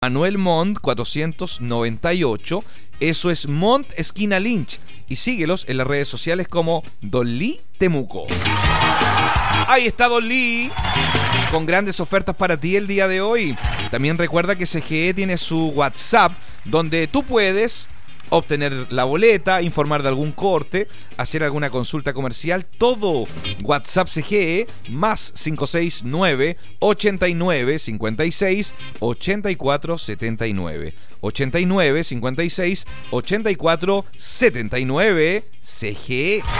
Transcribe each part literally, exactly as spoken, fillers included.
Manuel Montt cuatrocientos noventa y ocho. Eso es Montt esquina Lynch. Y síguelos en las redes sociales como Don Lee Temuco. Ahí está Don Lee, con grandes ofertas para ti el día de hoy. También recuerda que C G E tiene su WhatsApp, donde tú puedes obtener la boleta, informar de algún corte, hacer alguna consulta comercial, todo. WhatsApp C G E más cinco seis nueve, ochenta y nueve, cincuenta y seis, ochenta y cuatro setenta y nueve. ochenta y nueve, cincuenta y seis, ochenta y cuatro setenta y nueve. C G E.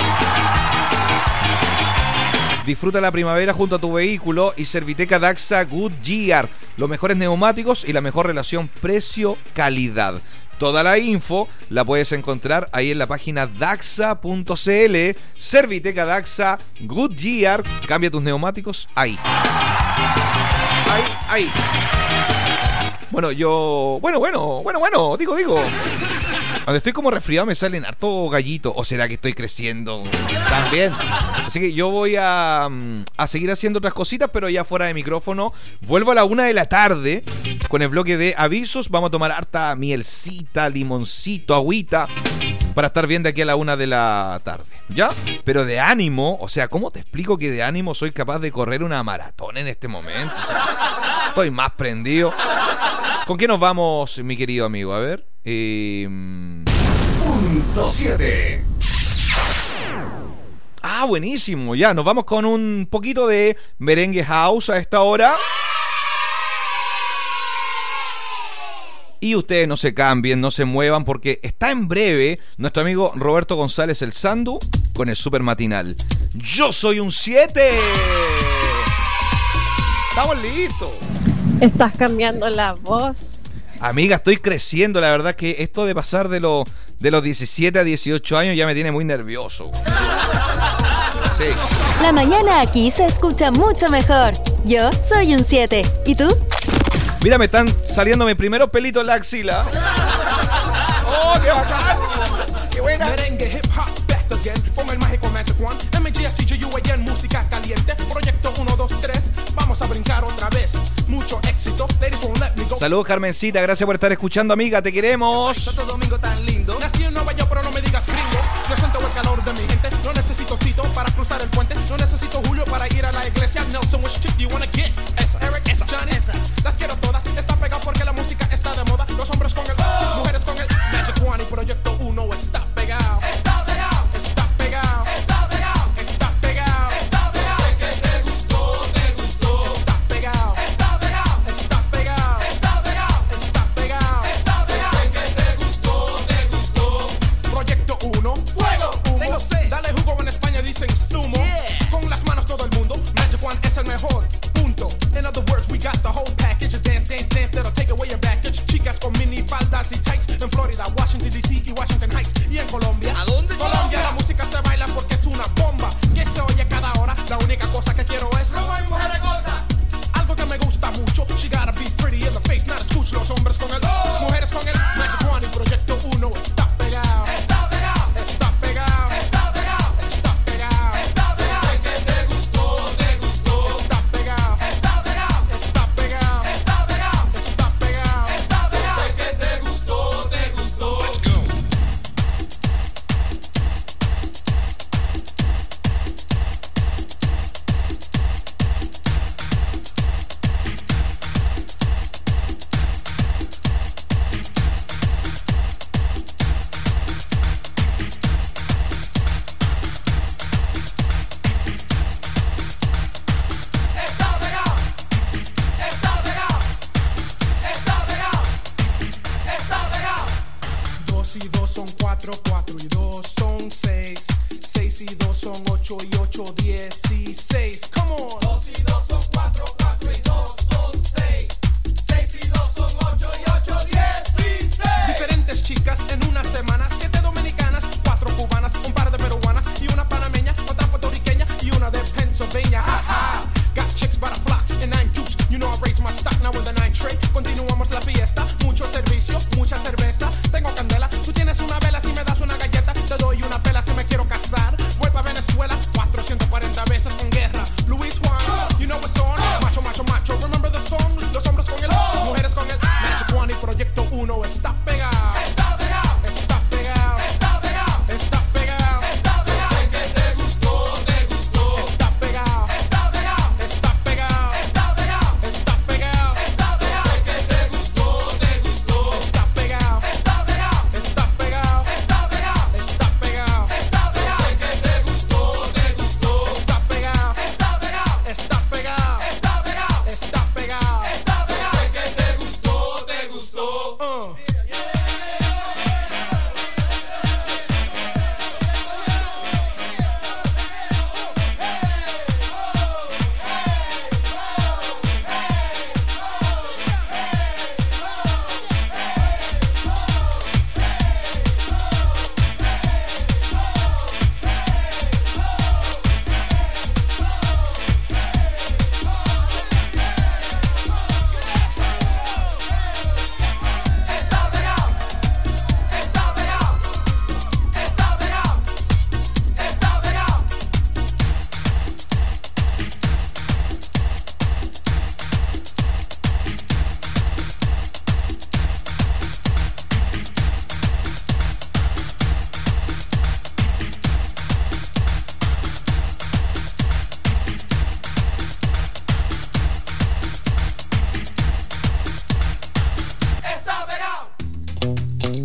Disfruta la primavera junto a tu vehículo y Serviteca Daxa Goodyear. Los mejores neumáticos y la mejor relación precio-calidad. Toda la info la puedes encontrar ahí en la página daxa punto c l. Serviteca Daxa Goodyear. Cambia tus neumáticos ahí. Ahí, ahí. Bueno, yo... Bueno, bueno, bueno, bueno, digo, digo. Cuando estoy como resfriado me salen harto gallito. ¿O será que estoy creciendo también? Así que yo voy a, a seguir haciendo otras cositas, pero ya fuera de micrófono. Vuelvo a la una de la tarde con el bloque de avisos. Vamos a tomar harta mielcita, limoncito, agüita, para estar bien de aquí a la una de la tarde, ¿ya? Pero de ánimo, o sea, ¿cómo te explico que de ánimo soy capaz de correr una maratón en este momento? O sea, estoy más prendido. ¿Con qué nos vamos, mi querido amigo? A ver. Eh... Punto siete. Ah, buenísimo. Ya, nos vamos con un poquito de merengue house a esta hora. Y ustedes no se cambien, no se muevan, porque está en breve nuestro amigo Roberto González el Sandu con el super matinal. Yo soy un siete. Estamos listos. Estás cambiando la voz. Amiga, estoy creciendo. La verdad que esto de pasar de, lo, de los diecisiete a dieciocho años ya me tiene muy nervioso. Sí. La mañana aquí se escucha mucho mejor. Yo soy un siete. ¿Y tú? Mira, me están saliendo mis primeros pelitos en la axila. ¡Oh, qué bacán! ¡Qué buena! Merengue, hip hop, back again. Con el mágico Magic One. M G S G U A N, música caliente. Proyecto uno, dos, tres. Vamos a brincar otra vez. Mucho éxito. Ladies won't let me go. Saludos, Carmencita. Gracias por estar escuchando, amiga. Te queremos. Santo Domingo tan lindo. Nací en Nueva York, pero no me digas gringo. Yo siento el calor de mi gente. No necesito Tito para cruzar el puente. No necesito Julio para ir a la iglesia. Nelson, which chick do you wanna get? Esa, Eric, esa, Johnny, esa. Las quiero todas. Está pegado porque la música está de moda. Los hombres con el oh, mujeres con el Magic One y Proyecto uno está pegado. Está pegado. Está pegado. Está pegado. Está pegado. Está pegado. Sé que te gustó, te gustó. Está pegado. Está pegado. Está pegado. Está pegado. Está pegado. Está pegado. Sé que te gustó, te gustó. Proyecto uno. Fuego. Humo. Dale jugo, en España dicen zumo. Yeah. Con las manos todo el mundo. Magic One es el mejor. Punto. In other words, we got the whole package. Dance, dance, dance, that'll take away your baggage. Chicas con mini faldas y tights. En Florida, Washington D C y Washington Heights. Y en Colombia. ¿A dónde? Colombia. La música se baila porque es una bomba. Que se oye cada hora. La única cosa que quiero es no hay mujeres gordas. Algo que me gusta mucho. She gotta be pretty in the face, not escuch. Los hombres con el oh, mujeres con el Magic One y Proyecto uno está pegado. Está pegado. Está pegado. Está pegado. Está pegado. Está pegado. Sé que te gustó, te gustó. Está pegado. Está pegado. Está pegado. Está pegado. Está pegado. Está pegado. Sé que te gustó, te gustó. Let's go.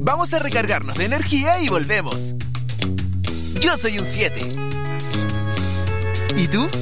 Vamos a recargarnos de energía y volvemos. Yo soy un siete. ¿Y tú?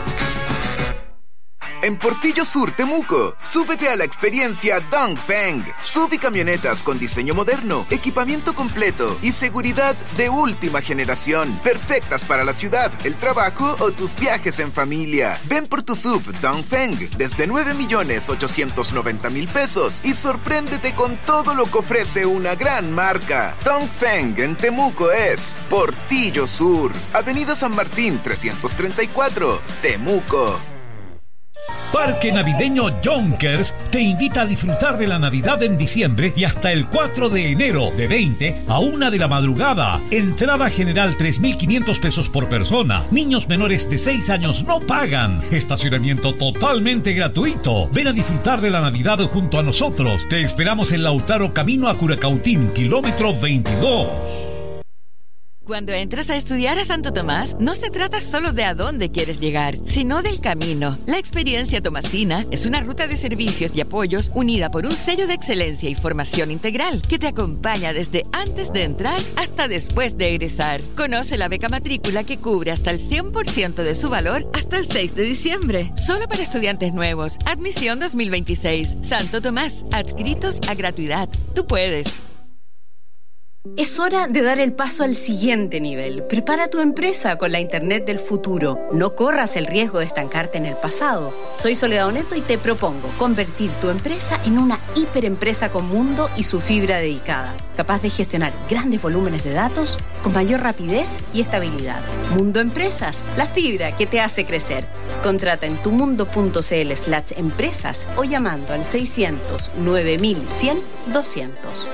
En Portillo Sur, Temuco, súbete a la experiencia Dongfeng. Sub y camionetas con diseño moderno, equipamiento completo y seguridad de última generación. Perfectas para la ciudad, el trabajo o tus viajes en familia. Ven por tu sub Dongfeng desde nueve millones ochocientos noventa mil pesos y sorpréndete con todo lo que ofrece una gran marca. Dongfeng en Temuco es Portillo Sur, Avenida San Martín trescientos treinta y cuatro, Temuco. Parque Navideño Yonkers te invita a disfrutar de la Navidad en diciembre y hasta el cuatro de enero de veinte a una de la madrugada. Entrada general tres mil quinientos pesos por persona. Niños menores de seis años no pagan. Estacionamiento totalmente gratuito. Ven a disfrutar de la Navidad junto a nosotros. Te esperamos en Lautaro, camino a Curacautín, kilómetro veintidós. Cuando entras a estudiar a Santo Tomás, no se trata solo de a dónde quieres llegar, sino del camino. La experiencia tomasina es una ruta de servicios y apoyos unida por un sello de excelencia y formación integral que te acompaña desde antes de entrar hasta después de egresar. Conoce la beca matrícula que cubre hasta el cien por ciento de su valor hasta el seis de diciembre. Solo para estudiantes nuevos. Admisión dos mil veintiséis. Santo Tomás. Adscritos a gratuidad. Tú puedes. Es hora de dar el paso al siguiente nivel. Prepara tu empresa con la Internet del futuro. No corras el riesgo de estancarte en el pasado. Soy Soledad Oneto y te propongo convertir tu empresa en una hiperempresa con mundo y su fibra dedicada, capaz de gestionar grandes volúmenes de datos con mayor rapidez y estabilidad. Mundo Empresas, la fibra que te hace crecer. Contrata en tumundo.cl slash empresas o llamando al seiscientos nueve mil cien doscientos.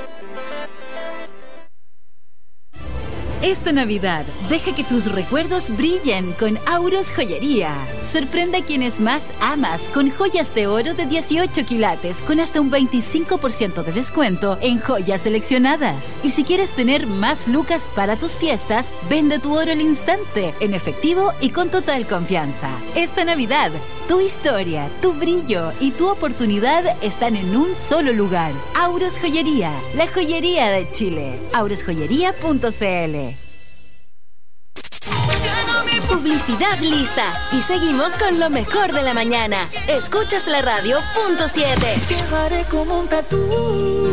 Esta Navidad, deja que tus recuerdos brillen con Auros Joyería. Sorprende a quienes más amas con joyas de oro de dieciocho quilates con hasta un veinticinco por ciento de descuento en joyas seleccionadas. Y si quieres tener más lucas para tus fiestas, vende tu oro al instante, en efectivo y con total confianza. Esta Navidad, tu historia, tu brillo y tu oportunidad están en un solo lugar. Auros Joyería, la joyería de Chile. auros joyería punto c l. Publicidad lista. Y seguimos con lo mejor de la mañana. Escuchas la radio punto siete. Llevaré como un tatú.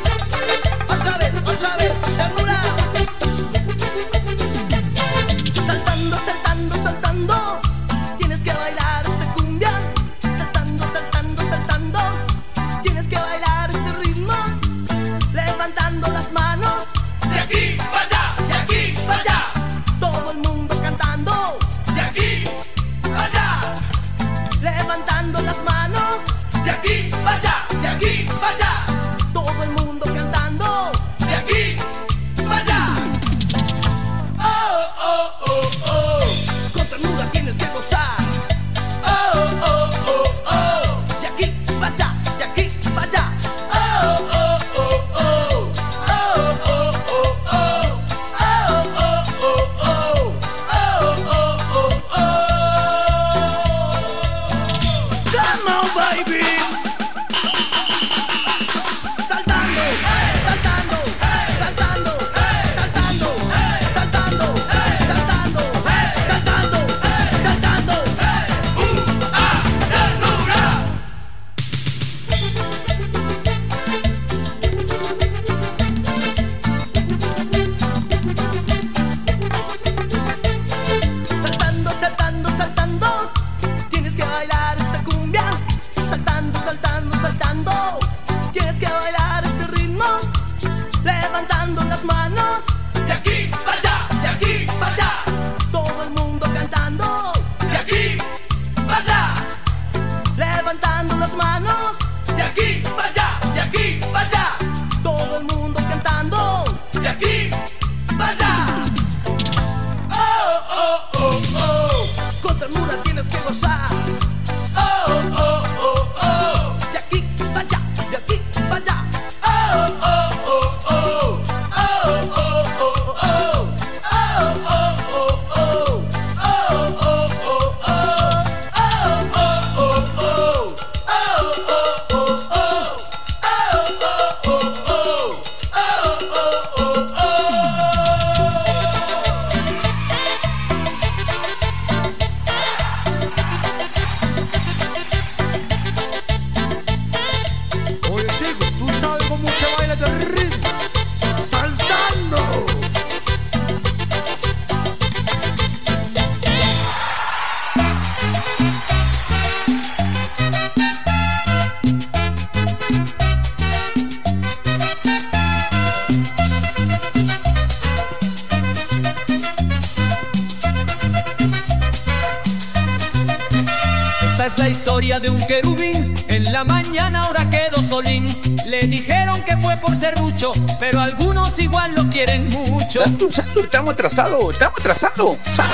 Otra vez, otra vez, ternura. es la historia de un querubín. En la mañana ahora quedó solín. Le dijeron que fue por serrucho, pero algunos igual lo quieren mucho. Santo, santo, estamos atrasados, estamos atrasados.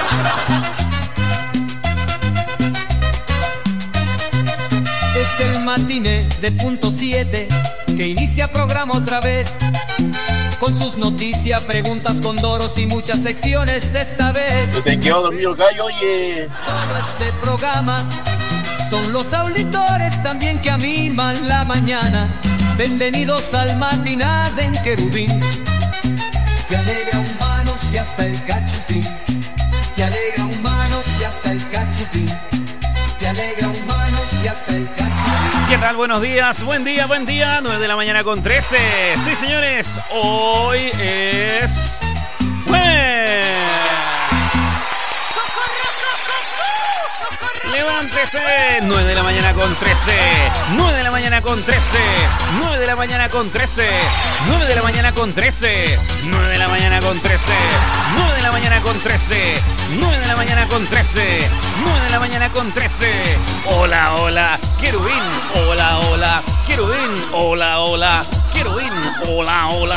Es el matiné de punto siete que inicia programa otra vez. Con sus noticias, preguntas con doros y muchas secciones esta vez. Se te quedó dormido el gallo, oye. Todo este programa son los auditores también que animan la mañana. Bienvenidos al matiná de Querubín, que alegra humanos y hasta el cachutín. Que alegra humanos y hasta el cachutín. Que alegra humanos y hasta el cachutín. ¿Qué tal? Buenos días, buen día, buen día. nueve de la mañana con trece. Sí, señores, hoy es jueves. Levántese. nueve de la mañana con trece. nueve de la mañana con trece. nueve de la mañana con trece. nueve de la mañana con trece. nueve de la mañana con trece. nueve de la mañana con trece. nueve de la mañana con trece. nueve de la mañana con trece. Hola, hola, Querubín. Hola, hola, Querubín. Hola, hola, Querubín. Hola, hola.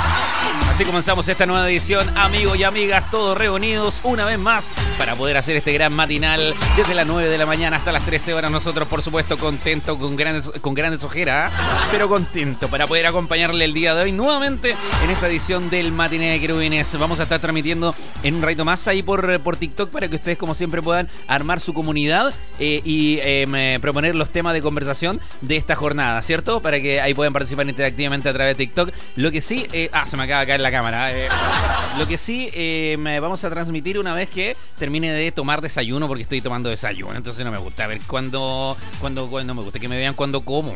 Así comenzamos esta nueva edición, amigos y amigas, todos reunidos una vez más para poder hacer este gran matinal desde las nueve de la mañana hasta las trece horas. Nosotros, por supuesto, contentos, con grandes, con grandes ojeras, ¿eh? pero contentos para poder acompañarle el día de hoy nuevamente en esta edición del Matiné de Querubines. Vamos a estar transmitiendo en un rato más ahí por, por TikTok para que ustedes, como siempre, puedan armar su comunidad eh, y eh, proponer los temas de conversación de esta jornada, ¿cierto? Para que ahí puedan participar interactivamente a través de TikTok. Lo que sí... Eh, ah, se me acaba de caer la cámara. Eh, lo que sí eh, me vamos a transmitir una vez que termine de tomar desayuno, porque estoy tomando desayuno, entonces no me gusta a ver cuando, cuando, cuando me gusta que me vean cuando como,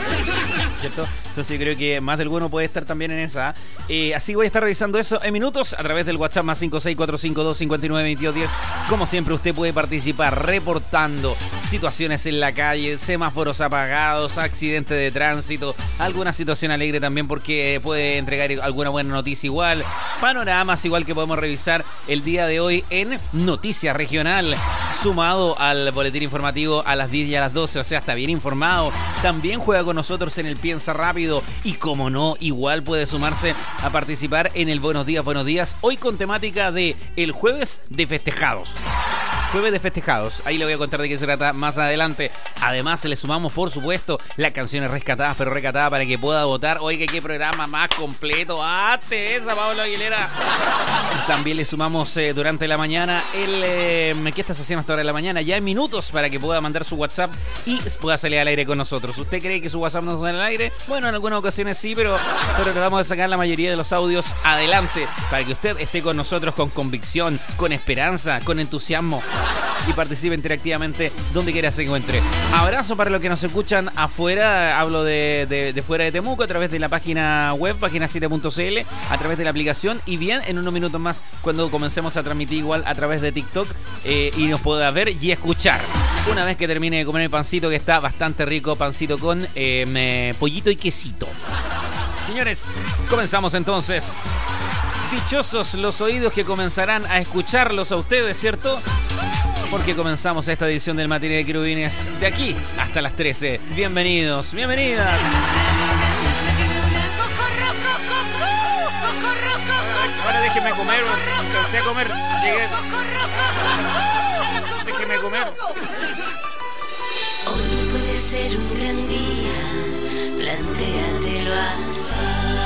¿cierto? Entonces yo creo que más de alguno puede estar también en esa. Eh, así voy a estar revisando eso en minutos a través del WhatsApp más cinco seis cuatro cinco dos cinco nueve dos dos uno cero. Como siempre, usted puede participar reportando situaciones en la calle, semáforos apagados, accidentes de tránsito, alguna situación alegre también, porque puede entregar alguna buena noticia igual, panoramas igual que podemos revisar el día de hoy en Noticias Regional, sumado al boletín informativo a las diez y a las doce, o sea, está bien informado. También juega con nosotros en el Piensa Rápido y, como no, igual puede sumarse a participar en el Buenos Días, Buenos Días, hoy con temática de el jueves de festejados. Jueves de festejados, ahí le voy a contar de qué se trata más adelante. Además, le sumamos, por supuesto, las canciones rescatadas, pero rescatadas para que pueda votar. Oiga, qué programa más completo. ¡Hazte esa, Pablo Aguilera! También le sumamos eh, durante la mañana el... Eh, ¿Qué estás haciendo hasta ahora de la mañana? Ya en minutos para que pueda mandar su WhatsApp y pueda salir al aire con nosotros. ¿Usted cree que su WhatsApp no sale al aire? Bueno, en algunas ocasiones sí, pero, pero tratamos de sacar la mayoría de los audios adelante para que usted esté con nosotros con convicción, con esperanza, con entusiasmo y participe interactivamente donde quiera se encuentre. Abrazo para los que nos escuchan afuera, hablo de, de, de fuera de Temuco, a través de la página web, página siete punto c l, a través de la aplicación, y bien, en unos minutos más cuando comencemos a transmitir igual a través de TikTok eh, y nos pueda ver y escuchar. Una vez que termine de comer el pancito, que está bastante rico, pancito con eh, me, pollito y quesito. Señores, comenzamos entonces. Dichosos los oídos que comenzarán a escucharlos a ustedes, ¿cierto? Porque comenzamos esta edición del Matiné de Querubines de aquí hasta las trece. Bienvenidos, bienvenidas. Ahora déjeme comer, alcancé a comer. Llegué. Déjeme comer. Hoy puede ser un gran día, plantéatelo así.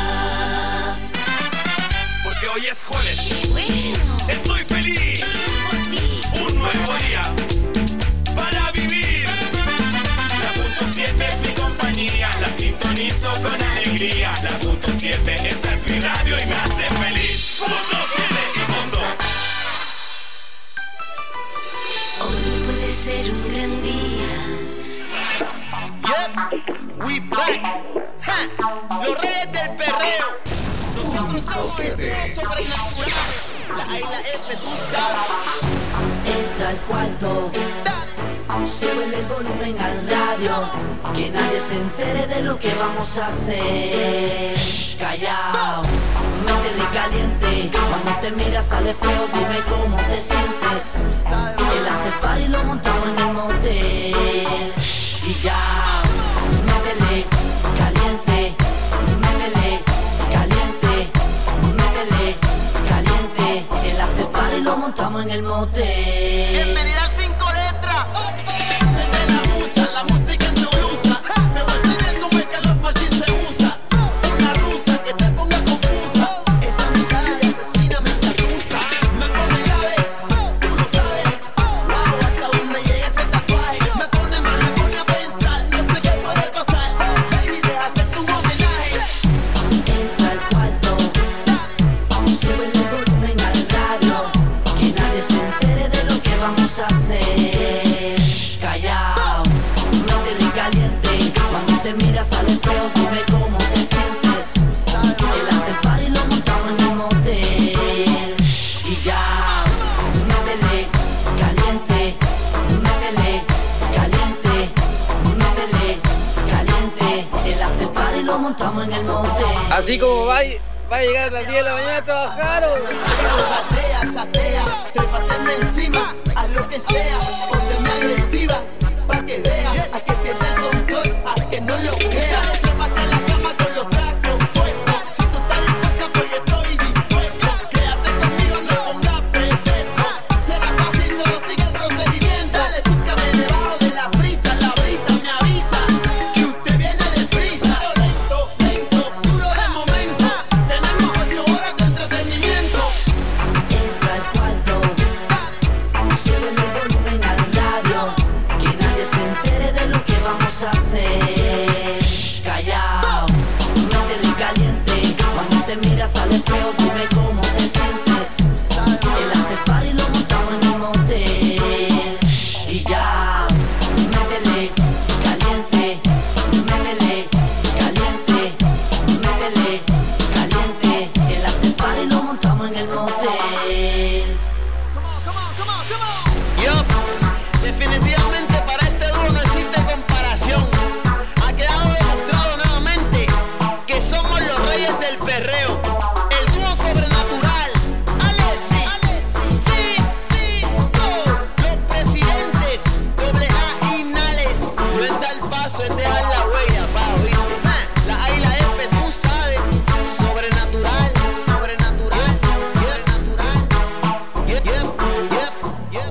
Porque hoy es jueves. Bueno. Estoy feliz. Un nuevo día para vivir. La punto siete es mi compañía, la sintonizo con alegría. La punto siete, esa es mi radio y me hace feliz. Punto siete y punto. Hoy puede ser un gran día. Yep, we back. Ja, los reyes del perreo. Nosotros somos el sobrenatural. La I, la F, tú sabes. Entra al cuarto, sube el volumen al radio, que nadie se entere de lo que vamos a hacer. Callao, métele caliente, cuando te miras al espejo dime cómo te sientes. El after party lo montamos en el motel. montamos en el motel. Bienvenida al cinco letras. Se ve la musa, la música en tu blusa. Te voy a enseñar cómo es que los machines se usa. Una rusa que te ponga confusa. Esa mitad de asesina me encarruza. Me pone llave, tú lo sabes. Wow, hasta donde llega ese tatuaje. Me pone mal, me pone a pensar. No sé qué puede pasar. Baby, deja hacer tu homenaje. Entra al cuarto, sube el volumen al radio, que nadie se entere de lo que vamos a hacer. Callao, métele caliente. Cuando te miras al espejo, dime cómo te sientes. El after party lo montamos en el motel. Y ya, métele caliente, métele caliente, métele caliente. El after party lo montamos en el motel. Así como va, va a llegar a las diez de la mañana a trabajar. ¿O? Satea, satea, trépateme encima, haz lo que sea, pónteme agresiva, pa' que vea, a que pierda el control, a que no lo crea. Trépate en la cama con los tacos puestos, si tú estás dispuesta, pues yo estoy dispuesto. Quédate conmigo, no pongas pretexto, será fácil, solo sigue el procedimiento. Dale, búscame debajo de la frisa, la brisa me avisa, que usted viene deprisa. Lento, lento, duro de momento, tenemos ocho horas de entretenimiento. Entra al cuarto, sube el volumen al radio, que nadie se entere de lo que vamos a hacer. Callao, métele caliente. Cuando te miras al espejo, dime cómo te sientes. El after party lo montamos en el motel. Y ya, métele caliente, métele caliente, métele caliente. El after party lo montamos en el motel. Yo, definitivamente para este dúo no existe comparación. Ha quedado demostrado nuevamente que somos los reyes del perreo. El dúo sobrenatural. Alessi, sí, sí, no. Los presidentes, doble A y Nales. No es dar paso, es dejar la huella, pa, ¿oíste? La A y la F, tú sabes. Sobrenatural, sobrenatural, sobrenatural. Yep, yep, yep, yep.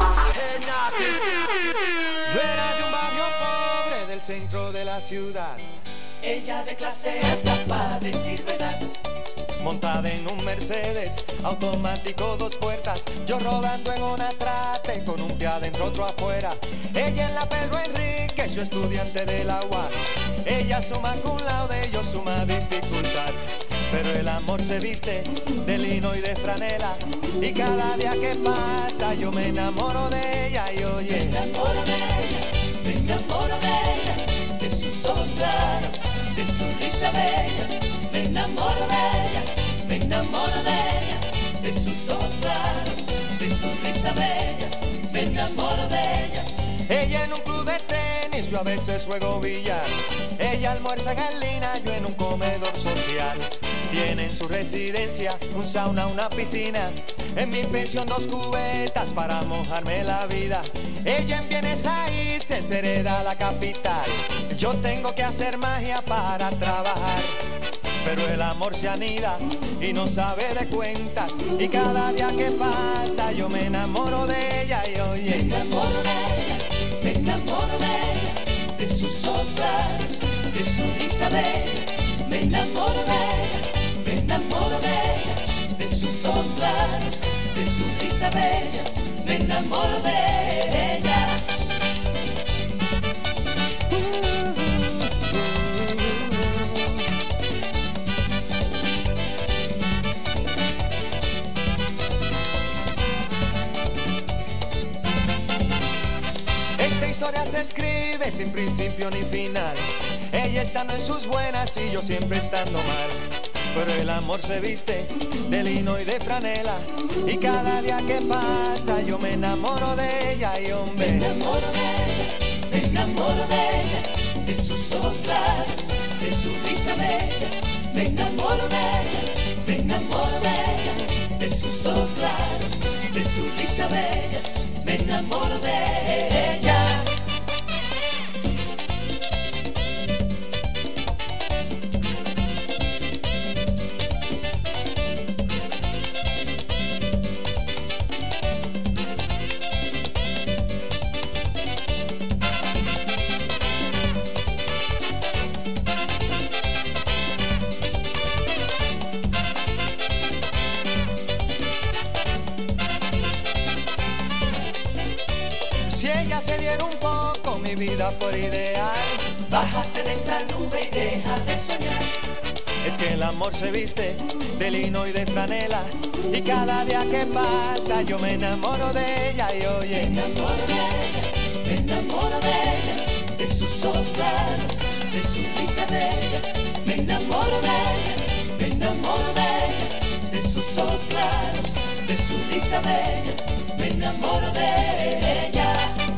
Yo era de un barrio pobre del centro de la ciudad. Ella de clase alta para decir verdad. Montada en un Mercedes automático dos puertas, yo rodando en una trate con un pie adentro otro afuera. Ella en la Pedro Enrique, yo estudiante de la U A S. Ella suma cum laude, yo suma dificultad. Pero el amor se viste de lino y de franela, y cada día que pasa yo me enamoro de ella. Y oye, Me enamoro de ella, me enamoro de ella, de sus ojos claros, de su risa bella. Me enamoro de ella, me enamoro de ella, de sus ojos claros, de su risa bella. Me enamoro de ella. ella en un club de tenis, yo a veces juego billar. Ella almuerza en lina, yo en un comedor social. Tiene en su residencia un sauna, una piscina. En mi pensión dos cubetas para mojarme la vida. Ella en bienes raíces hereda la capital. Yo tengo que hacer magia para trabajar. Pero el amor se anida y no sabe de cuentas. Y cada día que pasa yo me enamoro de ella. Y oye, Me enamoro de ella, me enamoro de ella, de sus ojos claros, de su risa bella. Me enamoro de ella, me enamoro de ella, de sus ojos claros, de su risa bella. Me enamoro de ella. esta historia se escribe sin principio ni final. Ella estando en sus buenas y yo siempre estando mal. Pero el amor se viste de lino y de franela, y cada día que pasa yo me enamoro de ella. Y hombre, Me enamoro de ella, me enamoro de ella, de sus ojos claros, de su risa bella. Me enamoro de ella, me enamoro de ella, de sus ojos claros, de su risa bella. Me enamoro de ella. seviera un poco mi vida por ideal. Bájate de esa nube y deja de soñar. Es que el amor se viste de lino y de franela, y cada día que pasa yo me enamoro de ella. Y oye, me enamoro de ella, me enamoro de ella, de sus ojos claros, de su risa bella. Me enamoro de ella, me enamoro de ella, de sus ojos claros, de su risa bella. Me enamoro de ella.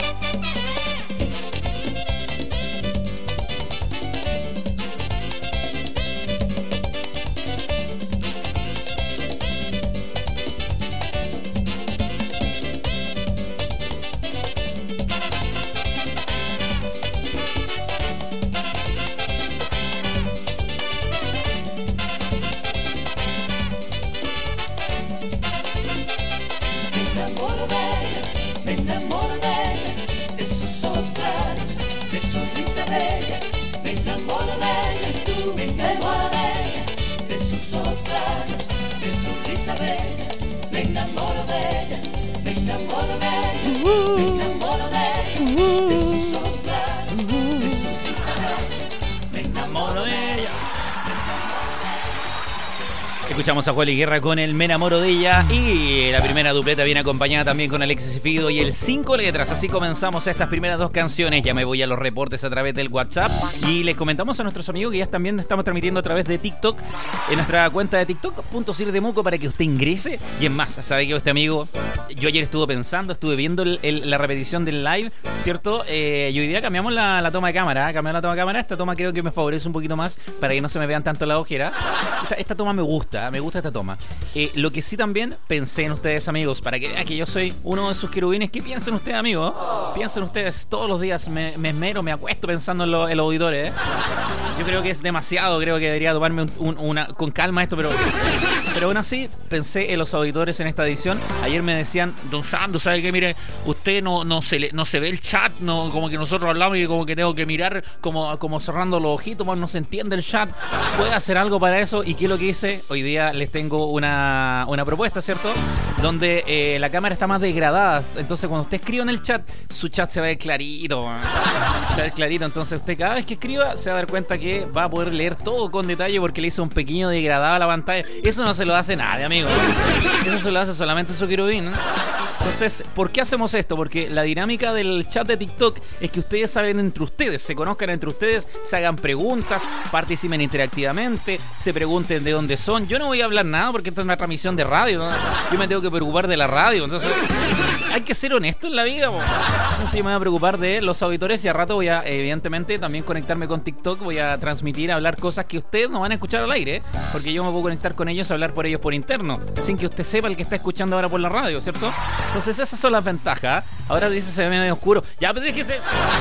Escuchamos a Juan Luis Guerra con el Me enamoro de ella, y la primera dupleta viene acompañada también con Alexis Fido y el Cinco Letras. Así comenzamos estas primeras dos canciones. Ya me voy a los reportes a través del WhatsApp y les comentamos a nuestros amigos que ya también estamos transmitiendo a través de TikTok, en nuestra cuenta de TikTok punto Sir Temuco, para que usted ingrese. Y es más, sabe que este amigo, yo ayer estuve pensando, estuve viendo el, el, la repetición del live, ¿cierto? Eh, y hoy día cambiamos la, la toma de cámara, ¿eh? cambiamos la toma de cámara. Esta toma creo que me favorece un poquito más para que no se me vean tanto la ojera. Esta, esta toma me gusta, me gusta esta toma. Eh, lo que sí también pensé en ustedes, amigos, para que vean que yo soy uno de sus querubines. ¿Qué piensan ustedes, amigos? Piensen ustedes, todos los días me, me esmero, me acuesto pensando en, lo, en los auditores, ¿eh? Yo creo que es demasiado, creo que debería tomarme un, un, una, con calma esto, pero pero aún así pensé en los auditores en esta edición. Ayer me decían, don Sandro, ¿sabe qué? Mire, usted no, no, se, le, no se ve el chat, no, como que nosotros hablamos y como que tengo que mirar como, como cerrando los ojitos, no se entiende el chat. ¿Puede hacer algo para eso? ¿Y qué es lo que hice? Hoy día les tengo una, una propuesta, ¿cierto? Donde eh, la cámara está más degradada. Entonces cuando usted escribe en el chat, su chat se va a ver clarito, man. Se va a ver clarito. Entonces usted cada vez que escriba se va a dar cuenta que va a poder leer todo con detalle, porque le hizo un pequeño degradado a la pantalla. Eso no se lo hace nadie, amigo. Eso se lo hace solamente su querubín, ¿no? Entonces, ¿por qué hacemos esto? Porque la dinámica del chat de TikTok es que ustedes saben entre ustedes, se conozcan entre ustedes, se hagan preguntas, participen interactivamente, se pregunten de dónde son. Yo no voy a hablar nada porque esto es una transmisión de radio, ¿no? Yo me tengo que preocupar de la radio. Entonces, hay que ser honesto en la vida, po. Entonces, yo me voy a preocupar de los auditores y a rato voy a, evidentemente, también conectarme con TikTok. Voy a transmitir, a hablar cosas que ustedes no van a escuchar al aire, ¿eh? Porque yo me puedo conectar con ellos, a hablar por ellos por interno, sin que usted sepa el que está escuchando ahora por la radio, ¿cierto? Entonces esas son las ventajas. Ahora dice se ve medio oscuro. Ya, pues déjese.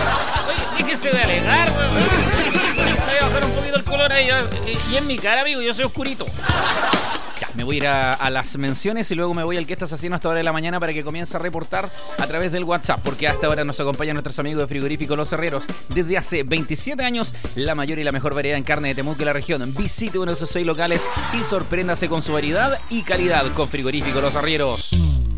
Oye, déjese de alegar, weón. Voy a bajar un poquito el color ahí. Y en mi cara, amigo, yo soy oscurito. Ya, me voy a ir a, a las menciones y luego me voy al que estás haciendo hasta hora de la mañana para que comience a reportar a través del WhatsApp, porque hasta ahora nos acompañan nuestros amigos de Frigorífico Los Herreros. Desde hace veintisiete años, la mayor y la mejor variedad en carne de Temuco y la región. Visite uno de sus seis locales y sorpréndase con su variedad y calidad con Frigorífico Los Herreros.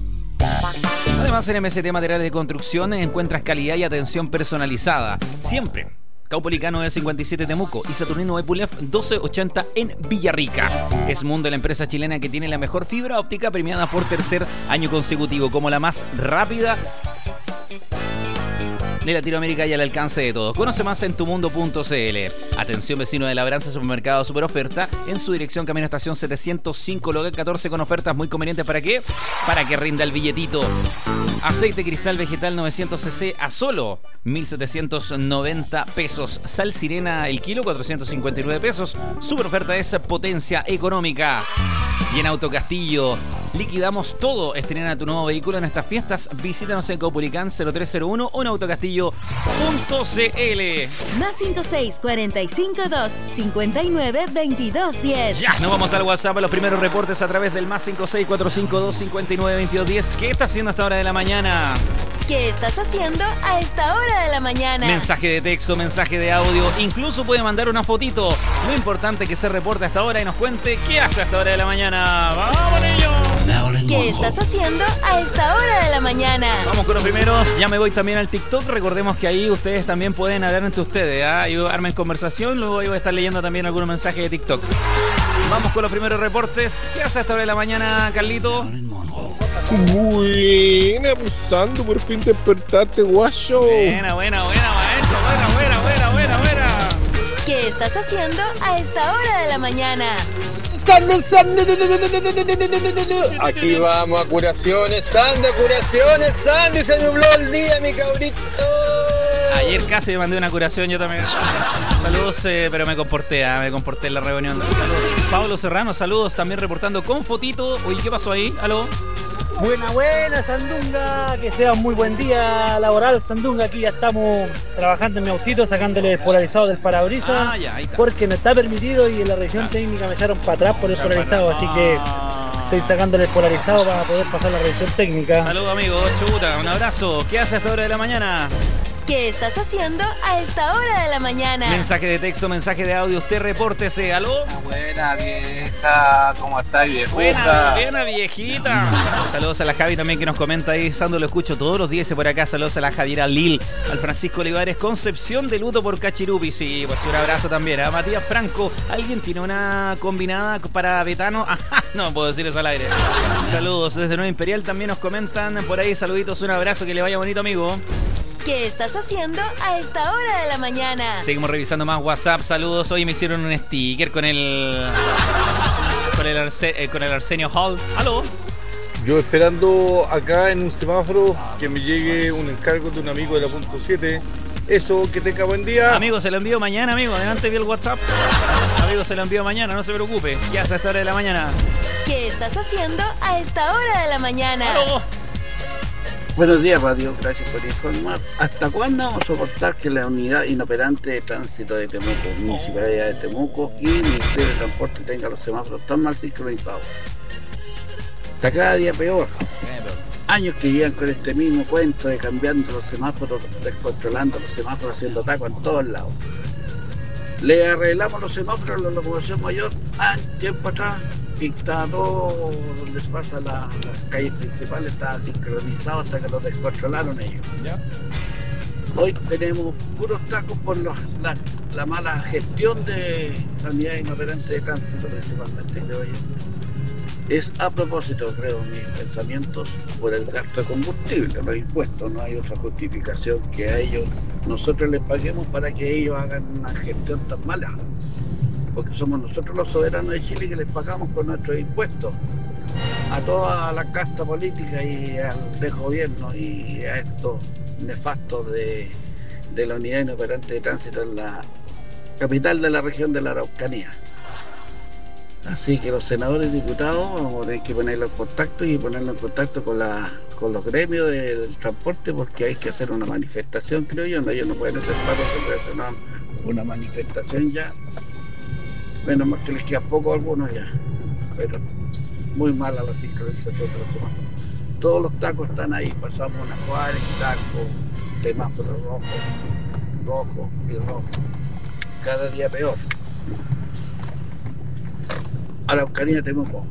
Además, en M S T Materiales de Construcción encuentras calidad y atención personalizada. Siempre. Caupolicano de cincuenta y siete Temuco y Saturnino Epulef doce ochenta en Villarrica. Es Mundo, la empresa chilena que tiene la mejor fibra óptica, premiada por tercer año consecutivo como la más rápida de Latinoamérica y al alcance de todos. Conoce más en tumundo punto cl. Atención, vecino de Labranza, supermercado super oferta en su dirección Camino Estación setecientos cinco, local catorce, con ofertas muy convenientes. ¿Para qué? Para que rinda el billetito. Aceite cristal vegetal novecientos centilitros a solo mil setecientos noventa pesos. Sal sirena el kilo cuatrocientos cincuenta y nueve pesos. Super oferta es potencia económica. Y en Autocastillo liquidamos todo. Estrena tu nuevo vehículo en estas fiestas. Visítanos en Caupolicán cero tres cero uno o en autocastillo punto cl. Más cinco seis cuatro cinco dos cinco nueve veintidós diez. Ya, nos vamos al WhatsApp a los primeros reportes a través del más cinco seis cuatro cinco dos cinco nueve veintidós diez. ¿Qué está haciendo a esta hora de la mañana? ¿Qué estás haciendo a esta hora de la mañana? Mensaje de texto, mensaje de audio, incluso puede mandar una fotito. Lo importante es que se reporte a esta hora y nos cuente qué hace a esta hora de la mañana. ¡Vamos, niños! ¿Qué estás haciendo a esta hora de la mañana? mañana. Vamos con los primeros. Ya me voy también al TikTok. Recordemos que ahí ustedes también pueden hablar entre ustedes, ¿ah? Y armen conversación. Luego yo voy a estar leyendo también algunos mensajes de TikTok. Vamos con los primeros reportes. ¿Qué hace hasta ahora de la mañana, Carlito? Buena, abusando, por fin despertaste, guacho. Buena, buena, buena, maestro. Buena, buena, buena, buena, buena. ¿Qué estás haciendo a esta hora de la mañana? Aquí vamos a curaciones, Sandy, curaciones, Sandy, se nubló el día, mi cabrito. Ayer casi me mandé una curación, yo también. Saludos, eh, pero me comporté, ah, me comporté en la reunión. Saludos. Pablo Serrano, saludos, también reportando con fotito. Oye, ¿qué pasó ahí? ¿Aló? Buena, buena, Sandunga. Que sea un muy buen día laboral, Sandunga. Aquí ya estamos trabajando en mi autito, sacándole el polarizado del parabrisas. Ah, ya, ahí está. Porque no está permitido y en la revisión claro. técnica me echaron para atrás por el polarizado. Así que estoy sacándole el polarizado para poder pasar la revisión técnica. Saludos, amigo. Chuta, un abrazo. ¿Qué hace a esta hora de la mañana? ¿Qué estás haciendo a esta hora de la mañana? Mensaje de texto, mensaje de audio. Usted repórtese. ¿Aló? Buena, vieja. ¿Cómo estás, viejuta? Buena, buena, viejita. Saludos a la Javi también que nos comenta ahí. Sando, lo escucho todos los días por acá. Saludos a la Javiera Lil, al Francisco Olivares. Concepción de luto por Cachirupi. Sí, pues un abrazo también. A Matías Franco. ¿Alguien tiene una combinada para Betano? Ajá, no puedo decir eso al aire. Saludos desde Nueva Imperial. También nos comentan por ahí. Saluditos, un abrazo. Que le vaya bonito, amigo. ¿Qué estás haciendo a esta hora de la mañana? Seguimos revisando más WhatsApp. Saludos. Hoy me hicieron un sticker con el con el, Arce, eh, con el Arsenio Hall. ¿Aló? Yo esperando acá en un semáforo que me llegue un encargo de un amigo de la punto siete. Eso, que tenga buen día. Amigo, se lo envío mañana, amigo. Adelante, vi el WhatsApp. Amigo, se lo envío mañana, no se preocupe. ¿Qué hace a esta hora de la mañana? ¿Qué estás haciendo a esta hora de la mañana? ¿Aló? Buenos días, Radio, gracias por informar. ¿Hasta cuándo vamos a soportar que la unidad inoperante de tránsito de Temuco, Municipalidad de Temuco y Ministerio de Transporte tengan los semáforos tan mal sincronizados? Está cada día peor. Años que llevan con este mismo cuento de cambiando los semáforos, descontrolando los semáforos, haciendo taco en todos lados. Le arreglamos los semáforos a la locomoción mayor a tiempo atrás. Y está todo donde se pasa la, las calles principales, está sincronizado hasta que lo descontrolaron ellos. ¿Ya? Hoy tenemos puros tacos por los, la, la mala gestión de la unidad inoperante de tránsito, principalmente, creo yo. Es a propósito, creo, mis pensamientos, por el gasto de combustible, los impuestos. No hay otra justificación que a ellos nosotros les paguemos para que ellos hagan una gestión tan mala. Porque somos nosotros los soberanos de Chile que les pagamos con nuestros impuestos a toda la casta política y al desgobierno y a estos nefastos de, de la unidad inoperante de tránsito en la capital de la región de la Araucanía. Así que los senadores y diputados vamos a tener que ponerlo en contacto y ponerlo en contacto con, la, con los gremios del transporte, porque hay que hacer una manifestación, creo yo. No, ellos no pueden hacer paro, se puede hacer una, una manifestación ya. Menos mal que les queda poco a algunos ya, pero muy mala la sincronización de los semáforos. Todos los tacos están ahí, pasamos una Juárez, taco, semáforo rojo, rojo y rojo. Cada día peor. Araucanía de Temuco.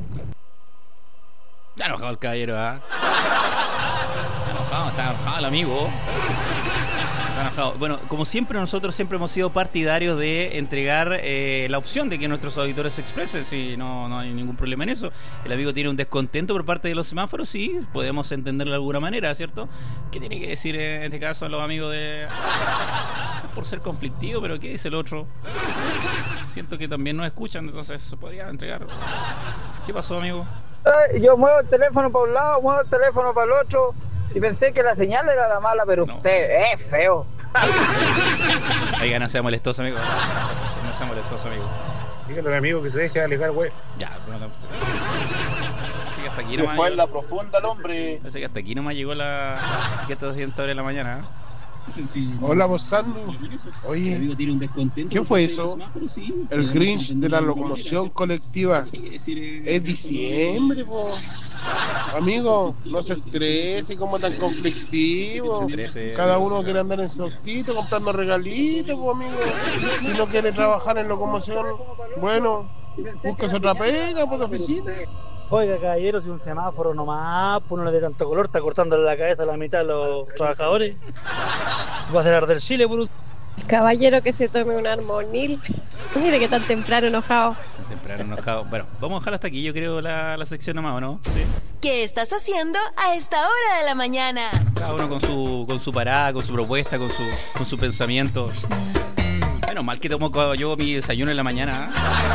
Está enojado el caballero, ¿ah? ¿eh? Está enojado, está enojado el amigo. Bueno, como siempre, nosotros siempre hemos sido partidarios de entregar eh, la opción de que nuestros auditores se expresen. Si no, no hay ningún problema en eso. El amigo tiene un descontento por parte de los semáforos, sí, podemos entenderlo de alguna manera, ¿cierto? ¿Qué tiene que decir en este caso a los amigos de... por ser conflictivo, pero ¿qué dice el otro? Siento que también nos escuchan, entonces se podría entregar. ¿Qué pasó, amigo? Ay, yo muevo el teléfono para un lado, muevo el teléfono para el otro y pensé que la señal era la mala, pero no. Usted es feo. Oiga, no sea molestoso, amigo. No sea molestoso, amigo. Dígale al amigo que se deje alegar, güey. Ya, bueno. Así que hasta aquí se nomás. fue en la profunda el hombre. Parece que hasta aquí nomás llegó la. que está haciendo de la mañana, ¿eh? Sí, sí. Hola, vos Sandu. Oye, ¿qué fue eso? El Grinch de la locomoción colectiva. Es diciembre, po. Amigo, no se estrese, como tan conflictivo. Cada uno quiere andar en su autito comprando regalitos, po, amigo. Si no quiere trabajar en locomoción, bueno, búsquese otra pega, po, de oficina. Oiga, caballero, si un semáforo nomás, pues no le dé tanto color, está cortándole la cabeza a la mitad a los trabajadores. Va a ser arder Chile, por usted. Caballero que se tome un armonil. Mire que tan temprano enojado. Tan temprano enojado. Bueno, vamos a dejarlo hasta aquí, yo creo, la, la sección nomás, ¿o no? Sí. ¿Qué estás haciendo a esta hora de la mañana? Cada uno con su con su parada, con su propuesta, con su con su pensamiento. Menos mal que tomo yo mi desayuno en la mañana.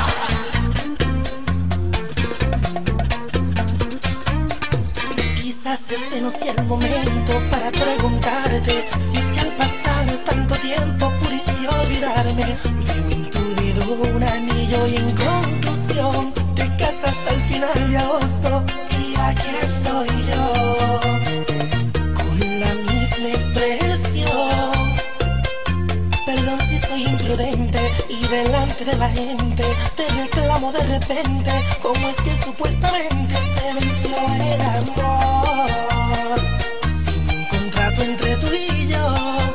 Quizás este no sea el momento para preguntarte si es que al pasar tanto tiempo pudiste olvidarme. Veo en tu dedo un anillo y en conclusión te casas al final de agosto. Y aquí estoy yo, con la misma expresión. Perdón si soy imprudente y delante de la gente te reclamo de repente. ¿Cómo es que supuestamente se venció el amor? Sin un contrato entre tú y yo.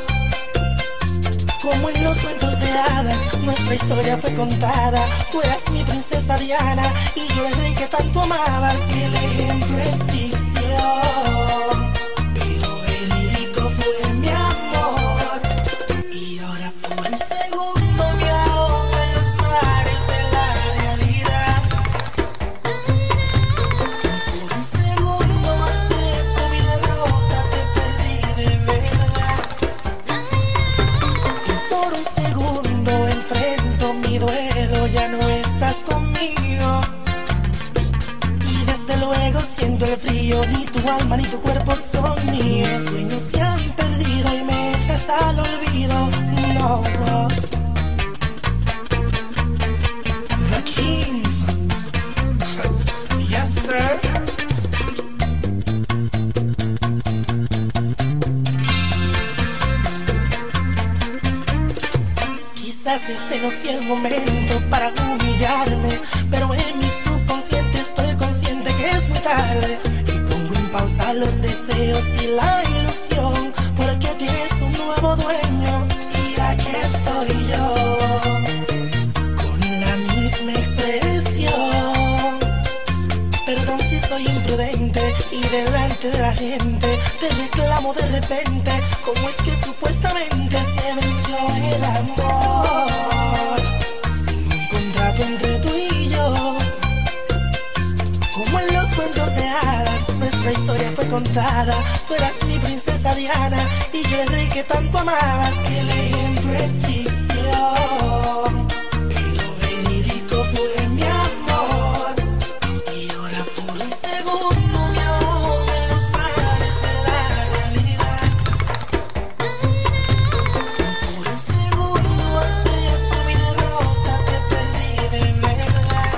Como en los cuentos de hadas, nuestra historia fue contada. Tú eras mi princesa Diana y yo el rey que tanto amabas. Y el ejemplo es ficción, pero verídico fue mi amor. Y ahora por un segundo me ahogo en los mares de la realidad. Por un segundo acepto mi derrota, te perdí de verdad. Y por un segundo enfrento mi duelo, ya no estás conmigo. Y desde luego siento el frío, ni tu alma ni tu cuerpo son míos. Mis sueños se han perdido y me echas al olvido. No, The Kings. Yes, sir. Quizás este no sea el momento para humillarme, pero en mi subconsciente estoy consciente que es muy tarde. Y pongo en pausa los deseos y la ilusión, porque tienes un nuevo dueño. Y aquí estoy yo, con la misma expresión. Perdón si soy imprudente y delante de la gente te reclamo de repente. ¿Cómo es que supuestamente se venció el amor? Sin un contrato entre tú y yo. Como en los cuentos de hadas, nuestra historia fue contada. Tú eras mi princesa Diana y yo el rey que tanto amabas. El ejemplo es ficción, pero verídico fue mi amor. Y ahora por un segundo me ahogo en los mares de la realidad. Por un segundo acepto mi derrota, te perdí de verdad.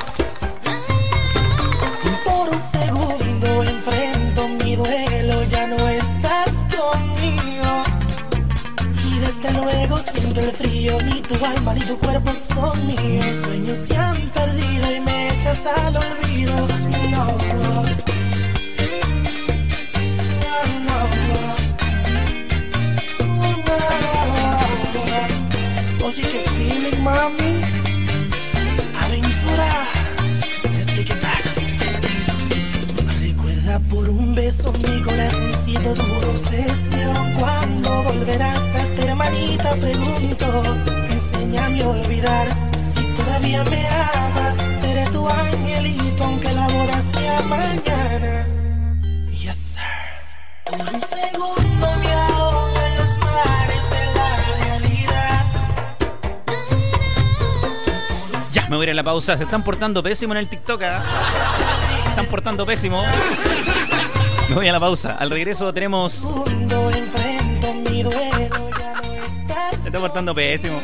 Por un segundo enfrento mi duelo, ya no estás conmigo. Y desde luego siento el frío, ni tu alma ni tu cuerpo son míos. Mis sueños se han perdido y me echas al olvido. No, no, no. Oye, qué feeling, mami. Aventura. Desde que tal. Recuerda por un beso mi corazoncito duro. Obsesión. Cuando volverás a esta hermanita, pregunto. Enséñame a olvidar. Si todavía me amas, seré tu angelito, aunque la boda sea mañana. Yes, sir. Por un segundo me ahogo en los mares de la realidad. Ya, me voy a ir a la pausa. Se están portando pésimo en el TikTok, ¿eh? Se están portando pésimo. Me voy a la pausa. Al regreso tenemos... Se está portando pésimo.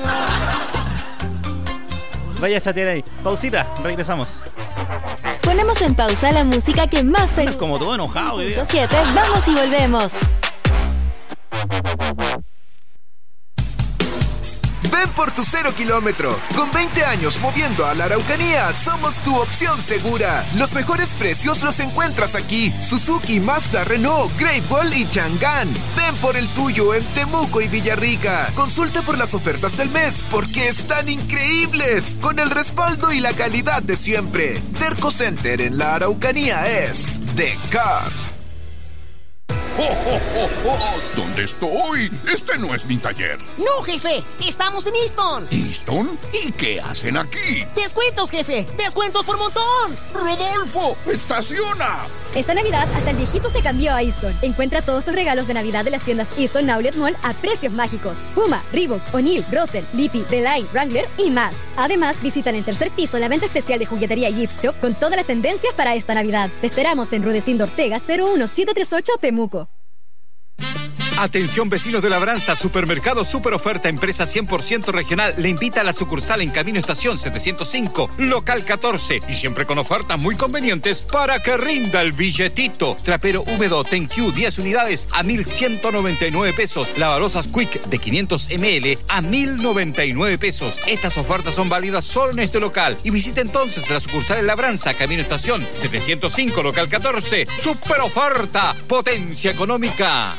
Vaya a chatear ahí. Pausita, regresamos. Ponemos en pausa la música que más te gusta. Como todo enojado, hoy día. siete, vamos y volvemos. Ven por tu cero kilómetro. Con veinte años moviendo a la Araucanía, somos tu opción segura. Los mejores precios los encuentras aquí. Suzuki, Mazda, Renault, Great Wall y Chang'an. Ven por el tuyo en Temuco y Villarrica. Consulta por las ofertas del mes, porque están increíbles. Con el respaldo y la calidad de siempre. Derco Center en la Araucanía es The Car. ¡Oh, oh, oh, oh! ¿Dónde estoy? Este no es mi taller. No, jefe, estamos en Easton. ¿Easton? ¿Y qué hacen aquí? Descuentos, jefe, descuentos por montón. ¡Rodolfo, estaciona! Esta Navidad, hasta el viejito se cambió a Easton. Encuentra todos tus regalos de Navidad de las tiendas Easton Outlet Mall a precios mágicos. Puma, Reebok, O'Neill, Russell, Lippy, The Line, Wrangler y más. Además, visitan el tercer piso la venta especial de juguetería Gift Shop con todas las tendencias para esta Navidad. Te esperamos en Rudecindo Ortega cero uno siete tres ocho Temuco. Atención vecinos de Labranza, Supermercado Super Oferta, empresa cien por ciento regional, le invita a la sucursal en Camino Estación setecientos cinco, local catorce, y siempre con ofertas muy convenientes para que rinda el billetito. Trapero húmedo Ten-Q diez unidades a mil ciento noventa y nueve pesos, lavarosas Quick de quinientos mililitros a mil noventa y nueve pesos. Estas ofertas son válidas solo en este local y visite entonces la sucursal en Labranza, Camino Estación setecientos cinco, local catorce. Super Oferta, potencia económica.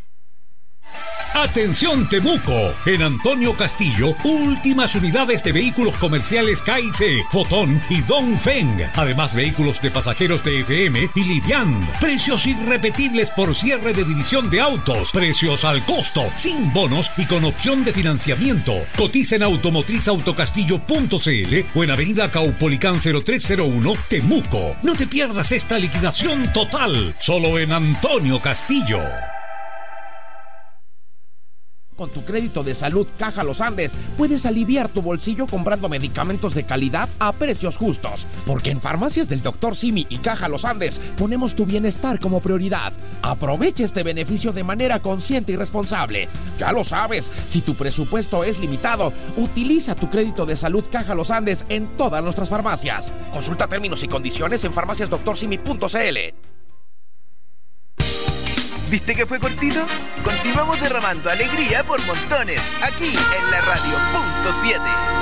Atención Temuco, en Antonio Castillo, últimas unidades de vehículos comerciales K I C, Fotón y Dongfeng. Además vehículos de pasajeros de F M y Livian. Precios irrepetibles por cierre de división de autos. Precios al costo, sin bonos y con opción de financiamiento. Cotiza en automotriz autocastillo punto c l o en avenida Caupolicán cero tres cero uno, Temuco. No te pierdas esta liquidación total, solo en Antonio Castillo. Con tu crédito de salud Caja Los Andes puedes aliviar tu bolsillo comprando medicamentos de calidad a precios justos. Porque en Farmacias del doctor Simi y Caja Los Andes ponemos tu bienestar como prioridad. Aprovecha este beneficio de manera consciente y responsable. Ya lo sabes, si tu presupuesto es limitado, utiliza tu crédito de salud Caja Los Andes en todas nuestras farmacias. Consulta términos y condiciones en farmacias doctor simi punto c l. ¿Viste que fue cortito? Continuamos derramando alegría por montones, aquí en la radio punto siete.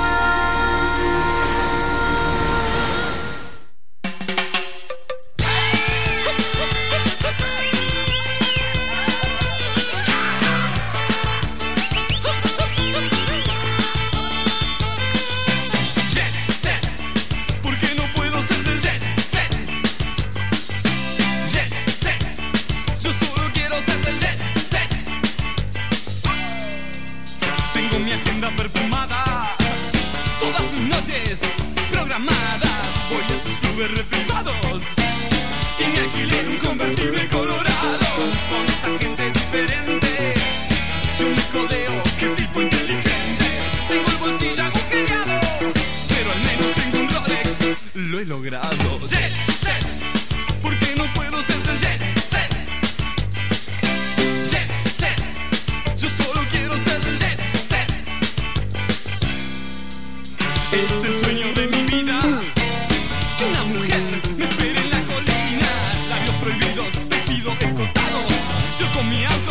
Perfumada, todas mis noches programadas, voy a sus clubes reprimados y me alquilé en un convertible colorado. Con esa gente diferente yo me codeo, qué tipo inteligente. Tengo el bolsillo agujereado, pero al menos tengo un Rolex, lo he logrado. Jet set, ¿por qué no puedo ser del jet set? Jet set, yo solo quiero ser del jet. Es el sueño de mi vida, que una mujer me espere en la colina. Labios prohibidos, vestido escotado, yo con mi auto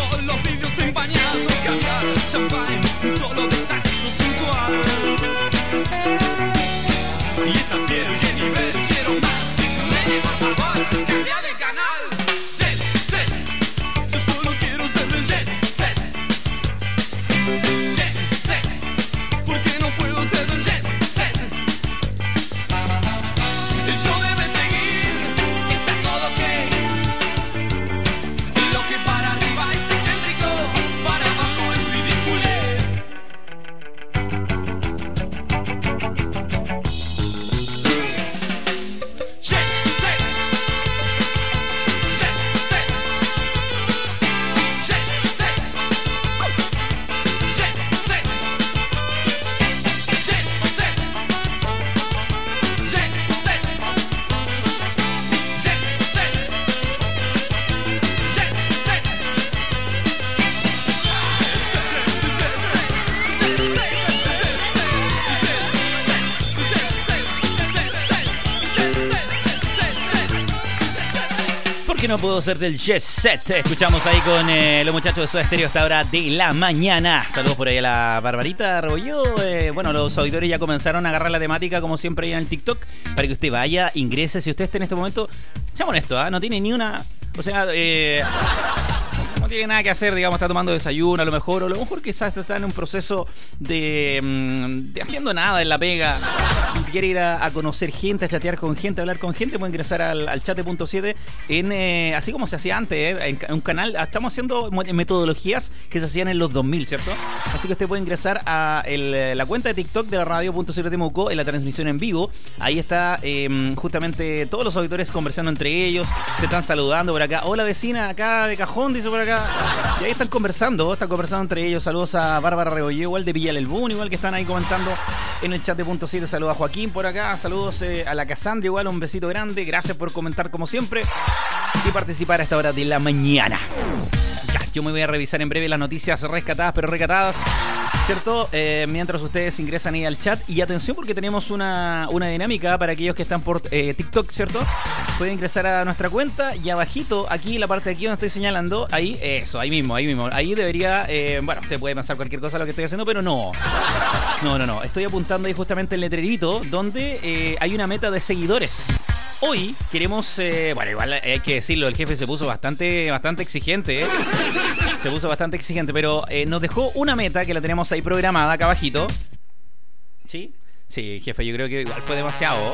que no puedo ser del Jet Set. Escuchamos ahí con eh, los muchachos de Soda Stereo hasta hora de la mañana. Saludos por ahí a la Barbarita Rebolledo. Eh, bueno, los auditores ya comenzaron a agarrar la temática como siempre ahí en el TikTok para que usted vaya, ingrese. Si usted está en este momento, seamos honestos, ¿eh? No tiene ni una... O sea, eh... no tiene nada que hacer, digamos, está tomando desayuno a lo mejor, o a lo mejor quizás está en un proceso de, de haciendo nada en la pega, quiere ir a, a conocer gente, a chatear con gente, a hablar con gente, puede ingresar al, al chate punto siete en, eh, así como se hacía antes, eh, en, en un canal, estamos haciendo metodologías que se hacían en los dos mil, ¿cierto? Así que usted puede ingresar a el, la cuenta de TikTok de la radio punto siete Temuco en la transmisión en vivo, ahí está eh, justamente todos los auditores conversando entre ellos, se están saludando por acá, hola vecina, acá de Cajón, dice por acá. Y ahí están conversando, están conversando entre ellos. Saludos a Bárbara Rebolledo, igual de Villa Lelbún, igual que están ahí comentando en el chat de punto siete. Saludos a Joaquín por acá, saludos eh, a la Casandra, igual un besito grande. Gracias por comentar como siempre y participar a esta hora de la mañana. Ya, yo me voy a revisar en breve las noticias rescatadas, pero recatadas, ¿cierto? Eh, mientras ustedes ingresan ahí al chat. Y atención porque tenemos una, una dinámica para aquellos que están por eh, TikTok, ¿cierto? Pueden ingresar a nuestra cuenta y abajito, aquí, la parte de aquí donde estoy señalando, ahí, eso, ahí mismo, ahí mismo. Ahí debería, eh, bueno, usted puede pensar cualquier cosa a lo que estoy haciendo, pero no. No, no, no. Estoy apuntando ahí justamente el letrerito donde eh, hay una meta de seguidores. Hoy queremos, eh, bueno, igual hay que decirlo, el jefe se puso bastante, bastante exigente, ¿eh? Se puso bastante exigente, pero eh, nos dejó una meta que la tenemos ahí programada acá abajito. ¿Sí? Sí, jefe, yo creo que igual fue demasiado.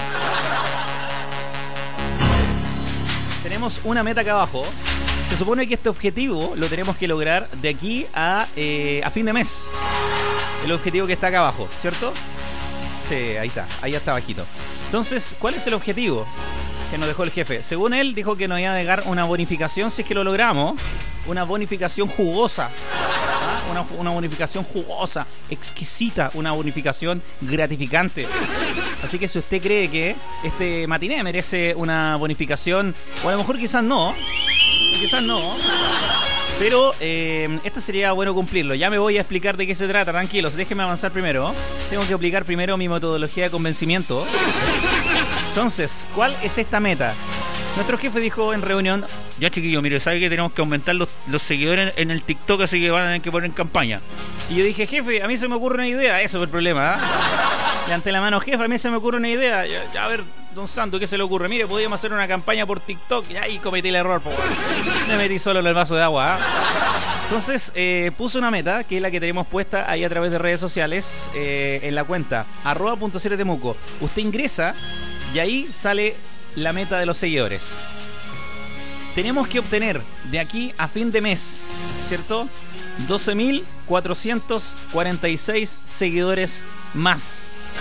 Tenemos una meta acá abajo. Se supone que este objetivo lo tenemos que lograr de aquí a, eh, a fin de mes. El objetivo que está acá abajo, ¿cierto? Sí, ahí está, ahí está abajito. Entonces, ¿cuál es el objetivo que nos dejó el jefe? Según él, dijo que nos iba a dejar una bonificación si es que lo logramos. Una bonificación jugosa. ¿Ah? Una, una bonificación jugosa, exquisita, una bonificación gratificante. Así que si usted cree que este matiné merece una bonificación, o a lo mejor quizás no, quizás no, pero eh, esto sería bueno cumplirlo. Ya me voy a explicar de qué se trata, tranquilos, déjenme avanzar primero. Tengo que aplicar primero mi metodología de convencimiento. Entonces, ¿cuál es esta meta? Nuestro jefe dijo en reunión: ya chiquillo, mire, sabe que tenemos que aumentar los, los seguidores en, en el TikTok, así que van a tener que poner en campaña. Y yo dije: jefe, a mí se me ocurre una idea. Eso es el problema, ¿eh? Levanté la mano: jefe, a mí se me ocurre una idea. Ya, ya, a ver, don Santo, ¿qué se le ocurre? Mire, podríamos hacer una campaña por TikTok. Ya, y cometí el error, po. Me metí solo en el vaso de agua, ¿eh? Entonces, eh, puse una meta, que es la que tenemos puesta ahí a través de redes sociales, eh, en la cuenta arroba punto siete Temuco. Usted ingresa y ahí sale la meta de los seguidores. Tenemos que obtener de aquí a fin de mes, ¿cierto? doce mil cuatrocientos cuarenta y seis seguidores más.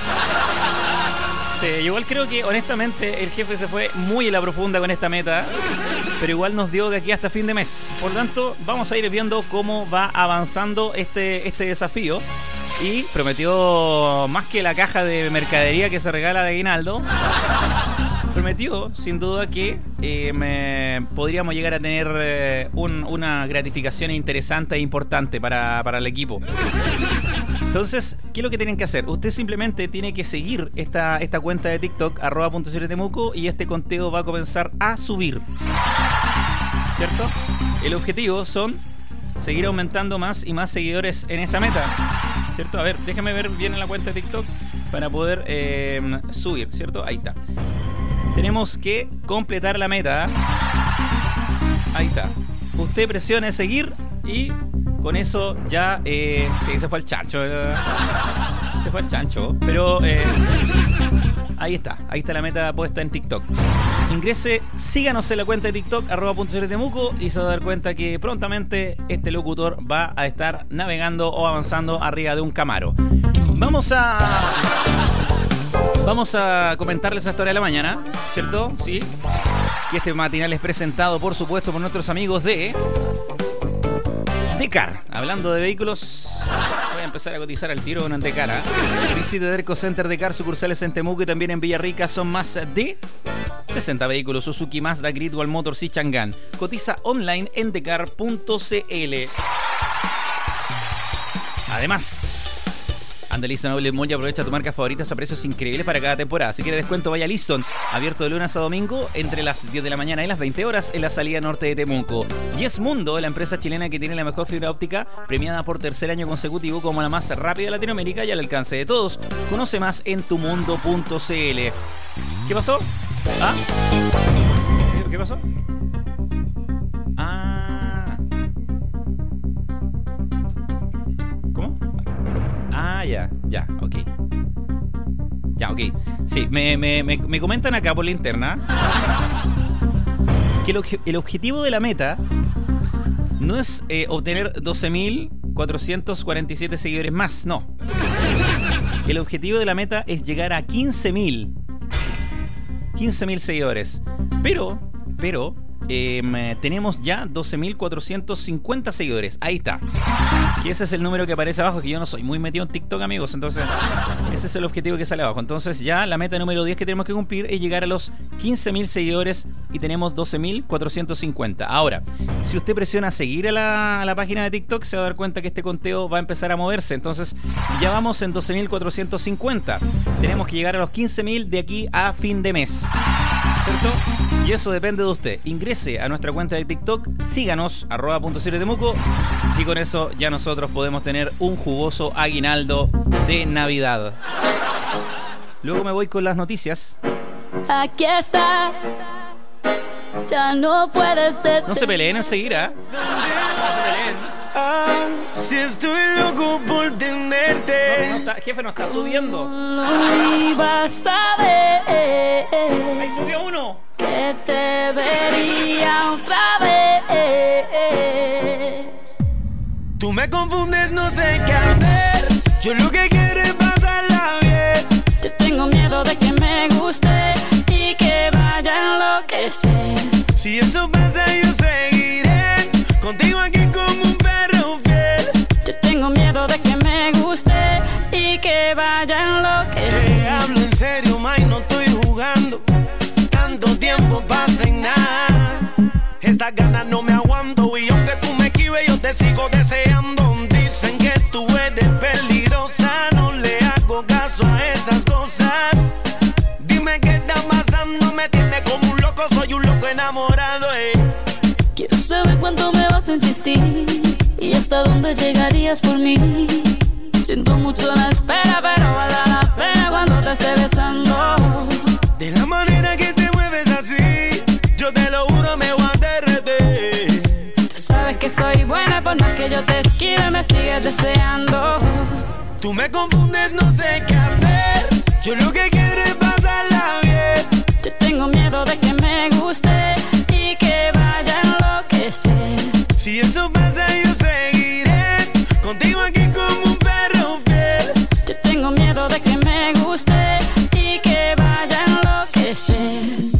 Sí, igual creo que honestamente el jefe se fue muy en la profunda con esta meta, pero igual nos dio de aquí hasta fin de mes. Por lo tanto, vamos a ir viendo cómo va avanzando este, este desafío. Y prometió más que la caja de mercadería que se regala de aguinaldo. Prometió, sin duda, que eh, me, podríamos llegar a tener eh, un, una gratificación interesante e importante para, para el equipo. Entonces, ¿qué es lo que tienen que hacer? Usted simplemente tiene que seguir esta, esta cuenta de TikTok, arroba punto siete Temuco, y este conteo va a comenzar a subir. ¿Cierto? El objetivo son seguir aumentando más y más seguidores en esta meta. ¿Cierto? A ver, déjame ver bien en la cuenta de TikTok para poder eh, subir, ¿cierto? Ahí está. Tenemos que completar la meta. Ahí está. Usted presione seguir y con eso ya... Eh, sí, se fue al chancho. Eh, se fue al chancho. Pero eh, ahí está. Ahí está la meta puesta en TikTok. Ingrese, síganos en la cuenta de TikTok, arroba punto siete Temuco, y se va a dar cuenta que prontamente este locutor va a estar navegando o avanzando arriba de un Camaro. Vamos a... Vamos a comentarles a esta hora de la mañana, ¿cierto? Sí. Y este matinal es presentado, por supuesto, por nuestros amigos de Decar. Hablando de vehículos, voy a empezar a cotizar al tiro con un Decar. ¿eh? Visite Derco Center Decar, sucursales en Temuco y también en Villarrica. Son más de sesenta vehículos Suzuki, Mazda, Greatwall Motors y Chang'an. Cotiza online en decar punto c l. Además... Anda Liston Outlet Mall y aprovecha tu marca favoritas a precios increíbles para cada temporada. Si quieres descuento, vaya a Liston. Abierto de lunes a domingo entre las diez de la mañana y las veinte horas en la salida norte de Temuco. Yes Mundo, la empresa chilena que tiene la mejor fibra óptica, premiada por tercer año consecutivo como la más rápida de Latinoamérica y al alcance de todos. Conoce más en tumundo punto c l. ¿Qué pasó? ¿Ah? ¿Qué pasó? Ah. ¿Cómo? Ah, ya, ya, ok. Ya, ok. Sí, me, me, me, me comentan acá por la interna que el, obje, el objetivo de la meta no es eh, obtener doce mil cuatrocientos cuarenta y siete seguidores más, no. El objetivo de la meta es llegar a quince mil. quince mil seguidores. Pero, pero, eh, tenemos ya doce mil cuatrocientos cincuenta seguidores. Ahí está. Que ese es el número que aparece abajo, que yo no soy muy metido en TikTok, amigos. Entonces, ese es el objetivo que sale abajo. Entonces, ya la meta número diez que tenemos que cumplir es llegar a los quince mil seguidores y tenemos doce mil cuatrocientos cincuenta. Ahora, si usted presiona seguir a la, a la página de TikTok, se va a dar cuenta que este conteo va a empezar a moverse. Entonces, ya vamos en doce mil cuatrocientos cincuenta. Tenemos que llegar a los quince mil de aquí a fin de mes. ¿Cierto? Y eso depende de usted. Ingrese a nuestra cuenta de TikTok, síganos, arroba punto cero Temuco, y con eso ya nosotros podemos tener un jugoso aguinaldo de Navidad. Luego me voy con las noticias. Aquí estás, ya no puedes detener. No se peleen enseguida. No se peleen. Ah, si estoy loco por tenerte. No, no está, jefe, no está subiendo. Lo ibas a ver. Ahí subió uno. Que te vería otra vez. Tú me confundes, no sé qué hacer. Yo lo que quiero es pasarla bien. Yo tengo miedo de que me guste y que vaya a enloquecer. Si eso pasa, yo seguiré contigo aquí como un perro fiel. Yo tengo miedo de que me guste y que vaya a enloquecer. Te hablo en serio, May, no estoy jugando. Tanto tiempo pasa en nada. Estas ganas no me aguanto y aunque tú me esquives, yo te sigo deseando. Dicen que tú eres peligrosa, no le hago caso a esas cosas. Dime qué está pasando, me tiene como un loco, soy un loco enamorado, eh. Quiero saber cuánto me vas a insistir y hasta dónde llegarías por mí. Siento mucho la espera, pero vale la pena cuando te esté besando. De la manera que te mueves así, yo te lo juro, me voy a derretir. Tú sabes que soy buena, por más que yo te esquive, me sigues deseando. Tú me confundes, no sé qué hacer. Yo lo que quiero es pasarla bien. Yo tengo miedo de que me guste y que vaya a enloquecer. Si eso pasa, yo seguiré contigo aquí como un perro fiel. Yo tengo miedo de que me guste y que vaya a enloquecer.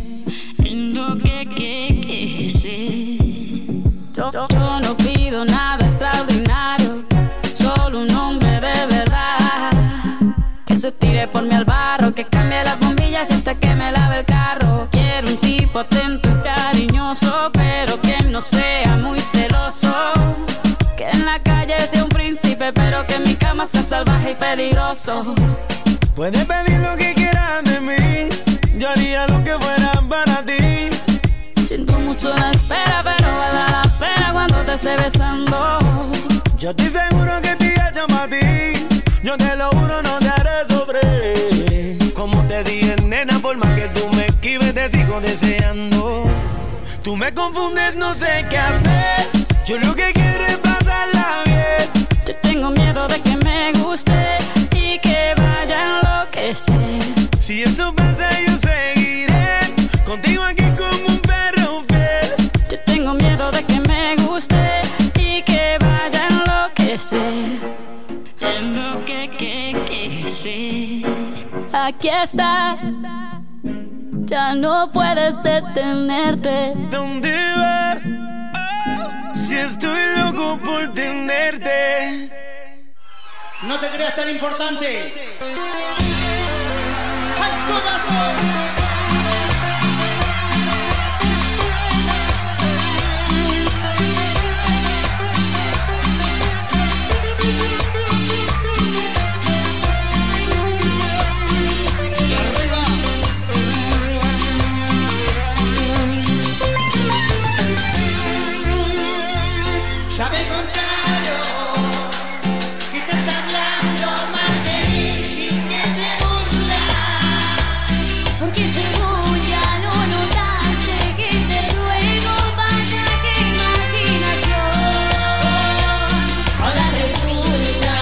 Yo, yo, yo no pido nada extraordinario, solo un hombre de verdad que se tire por mí al barro, que cambie las bombillas y hasta que me lave el carro. Quiero un tipo atento y cariñoso, pero que no sea muy celoso. Que en la calle sea un príncipe, pero que en mi cama sea salvaje y peligroso. Puedes pedir lo que quieras de mí, yo haría lo que fuera para ti. Siento mucho la espera, pero vale la pena cuando te esté besando. Yo estoy seguro que te llamo a ti, yo te lo juro, no te haré sufrir. Como te dije, nena, por más que tú me esquives, te sigo deseando. Tú me confundes, no sé qué hacer. Yo lo que quiero es pasarla bien. Yo tengo miedo de que me guste y que vaya a enloquecer. Si eso pasa, yo seguiré contigo aquí como un perro fiel. Yo tengo miedo de que me guste y que vaya a enloquecer. Enloquecer. Aquí estás, ya no puedes detenerte. ¿Dónde vas? Si estoy loco por tenerte. No te creas tan importante. ¡Al corazón! Ya me contaron que estás hablando mal de mí y que te burlas. Porque según ya lo notaste, que te ruego vaya que imaginación. Ahora resulta.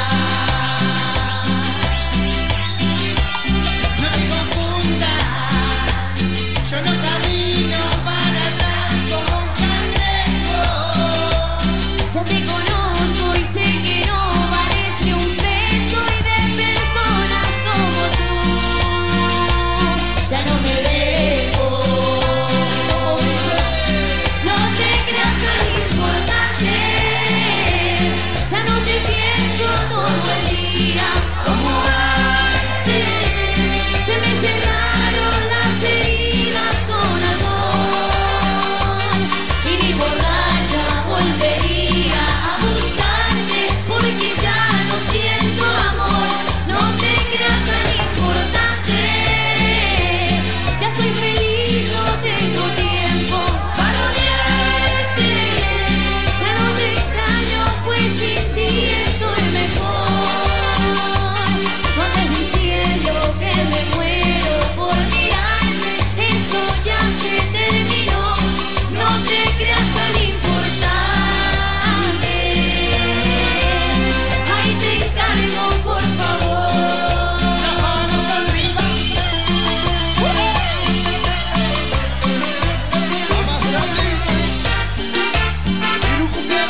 No te confundas, yo no camino para atrás como un cangrejo. Ya te conozco y sé que no vales ni un peso, y de personas como tú ya no me dejo. No te creas tan importante, ya no te pienso todo el día como antes. Se me cerraron las heridas con alcohol, y ni borracha volvería a buscarte, porque ya no siento amor. No te creas tan importante, ya soy feliz, no tengo tiempo para odiarte. Ya no te extraño, pues sin ti estoy mejor. No andes diciendo que me muero por mirarte, eso ya se terminó. No te creas tan importante, ahí te encargo, por favor. Las manos arriba. La más grande. Quiero cumplir.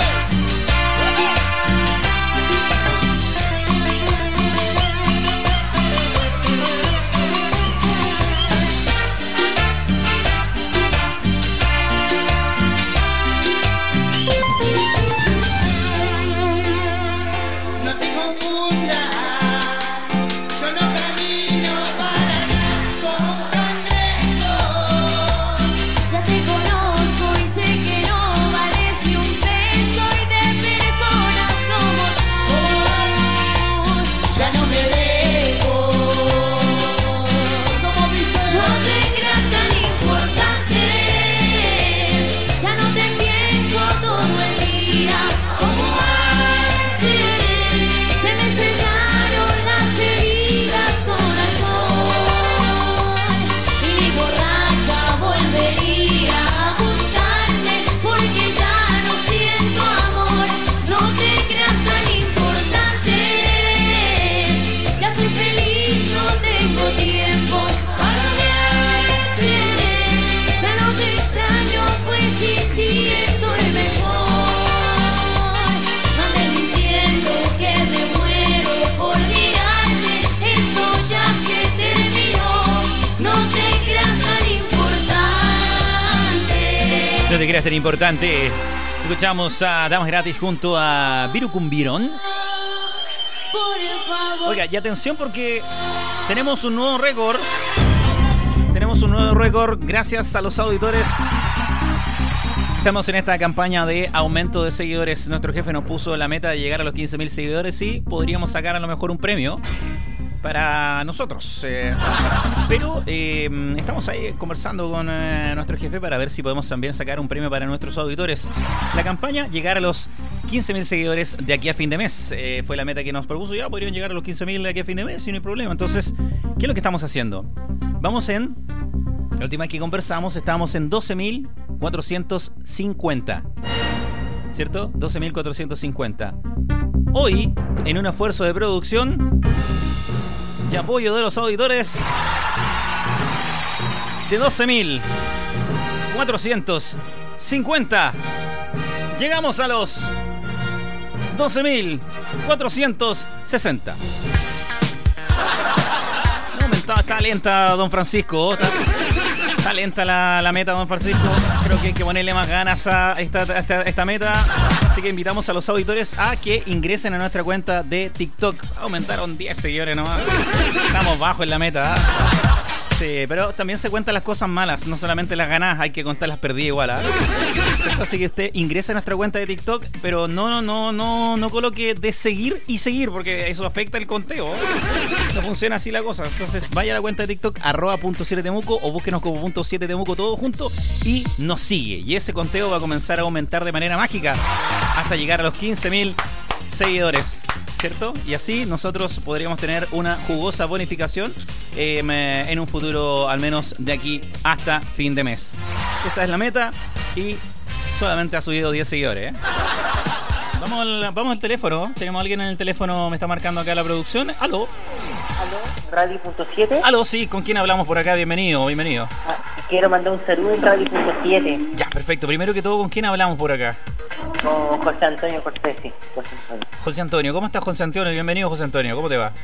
No te confundas, yo no camino para atrás como un cangrejo. Ya te conozco y sé que no vales ni un peso, y de personas como tú ya no me dejo. Como dice, No te creas tan importante, ya no te pienso todo el día como antes. Se me cerraron las heridas con alcohol, y ni borracha volvería a buscarte, porque ya no siento amor. No te creas tan importante, ya soy feliz, no tengo tiempo para odiarte. Ya no te extraño, pues sin ti estoy mejor. No andes diciendo que me muero por mirarte, eso ya se terminó. No te creas tan importante. No te creas tan importante. Escuchamos a Damas Gratis junto a Virucumbiron. Por favor. Oiga, y atención porque tenemos un nuevo récord. Tenemos un nuevo récord gracias a los auditores. Estamos en esta campaña de aumento de seguidores. Nuestro jefe nos puso la meta de llegar a los quince mil seguidores y podríamos sacar a lo mejor un premio para nosotros. Eh, pero eh, estamos ahí conversando con eh, nuestro jefe para ver si podemos también sacar un premio para nuestros auditores. La campaña, llegar a los quince mil seguidores de aquí a fin de mes. Eh, fue la meta que nos propuso. Ya podrían llegar a los quince mil de aquí a fin de mes y no hay problema. Entonces, ¿qué es lo que estamos haciendo? Vamos en... La última vez que conversamos estábamos en doce mil cuatrocientos cincuenta. ¿Cierto? doce mil cuatrocientos cincuenta. Hoy, en un esfuerzo de producción y apoyo de los auditores, de doce mil cuatrocientos cincuenta llegamos a los doce mil cuatrocientos sesenta. No, está, está lenta, don Francisco. Está, está lenta la, la meta, don Francisco. Creo que hay que ponerle más ganas a esta, a esta, a esta meta. Así que invitamos a los auditores a que ingresen a nuestra cuenta de TikTok. Aumentaron diez seguidores nomás. Estamos bajo en la meta. Sí, pero también se cuentan las cosas malas, no solamente las ganas, hay que contar las perdidas igual. ¿eh? Así que usted ingresa a nuestra cuenta de TikTok, pero no, no, no, no, no coloque de seguir y seguir, porque eso afecta el conteo. No funciona así la cosa. Entonces vaya a la cuenta de TikTok, arroba punto siete temuco, o búsquenos como punto siete temuco todo junto y nos sigue. Y ese conteo va a comenzar a aumentar de manera mágica. hasta llegar a los quince mil seguidores, ¿cierto? Y así nosotros podríamos tener una jugosa bonificación eh, en un futuro, al menos de aquí hasta fin de mes. Esa es la meta y solamente ha subido diez seguidores, ¿eh? Vamos al, vamos al teléfono. Tenemos a alguien en el teléfono, me está marcando acá la producción. ¿Aló? ¿Aló? ¿Radio punto siete? ¿Aló? Sí, ¿con quién hablamos por acá? Bienvenido, bienvenido. Ah, quiero mandar un saludo en Radio punto siete. Ya, perfecto. Primero que todo, ¿con quién hablamos por acá? Con José Antonio Cortesi. José Antonio. José Antonio, ¿cómo estás, José Antonio? Bienvenido, José Antonio. ¿Cómo te va?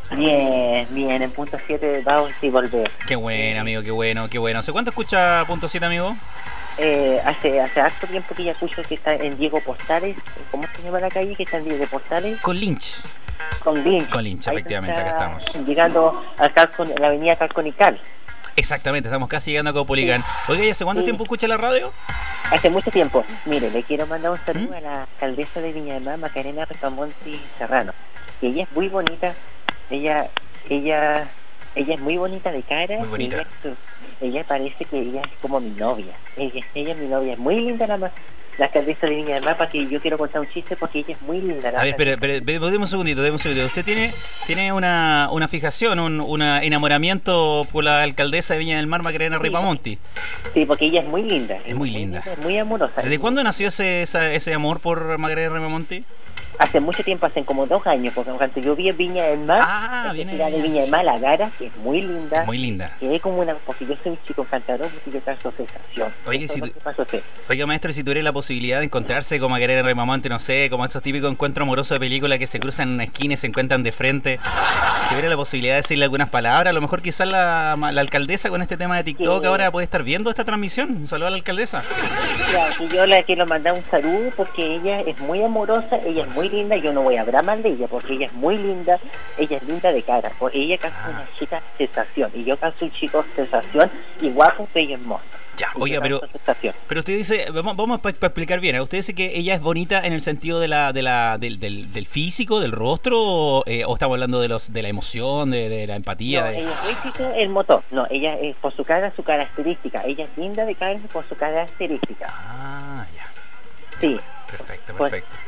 Bien, bien. En punto siete vamos y volver. Qué bueno, amigo, qué bueno, qué bueno. ¿Hace cuánto escucha punto siete, amigo? Eh, hace hace harto tiempo que ya escucho que está en Diego Postales. ¿Cómo se llama la calle que está en Diego Postales? Con Lynch. Con Lynch. Con Lynch, efectivamente, acá estamos. Llegando a Calcon, la avenida Calconical. Exactamente, estamos casi llegando a Caupolicán. Sí. Oiga, ¿y hace cuánto sí. tiempo escucha la radio? Hace mucho tiempo. Mire, le quiero mandar un saludo ¿Mm? a la alcaldesa de Viña del Mar, Macarena Ripamonti Serrano. Que ella es muy bonita. Ella, ella, ella es muy bonita de cara. Muy bonita. Ella, ella parece que ella es como mi novia. Ella, ella es mi novia, es muy linda la, la alcaldesa de Viña del Mar, para que yo quiero contar un chiste porque ella es muy linda. La a ver, espera, espera, deme un segundito, deme un segundito. ¿Usted tiene tiene una, una fijación, un una enamoramiento por la alcaldesa de Viña del Mar, Macarena sí. Ripamonti? Sí, porque ella es muy linda. Es muy linda. Es muy amorosa. ¿Desde cuándo nació ese, esa, ese amor por Macarena Ripamonti? Hace mucho tiempo, hace como dos años, porque cuando yo vi en Viña del Mar, ah, viene de Viña del Mar, la Gara, que es muy linda. Es muy linda. Que es como una, porque yo soy un chico encantador, porque yo canso sensación. Oye, si tú, oiga, maestro, si tuviera la posibilidad de encontrarse con Macarena Ripamonti, no sé, como esos típicos encuentros amorosos de película que se cruzan en una esquina y se encuentran de frente, si tuviera la posibilidad de decirle algunas palabras, a lo mejor quizás la, la alcaldesa con este tema de TikTok sí. ahora puede estar viendo esta transmisión. Un saludo a la alcaldesa. Claro, que yo le quiero mandar un saludo porque ella es muy amorosa, ella es muy linda, yo no voy a hablar mal de ella porque ella es muy linda, ella es linda de cara, porque ella casi ah. una chica sensación y yo casi un chico sensación y guapo, bello, hermoso. Ya, oiga, pero pero usted dice, vamos, vamos para pa explicar bien, ¿eh? Usted dice que ella es bonita en el sentido de la de la del, del, del físico, del rostro, o, eh, o estamos hablando de los de la emoción, de, de la empatía. No, de... ella es físico, el motor, no, ella es por su cara, su característica, ella es linda de cara por su característica. Ah, ya. Sí. Perfecto, perfecto.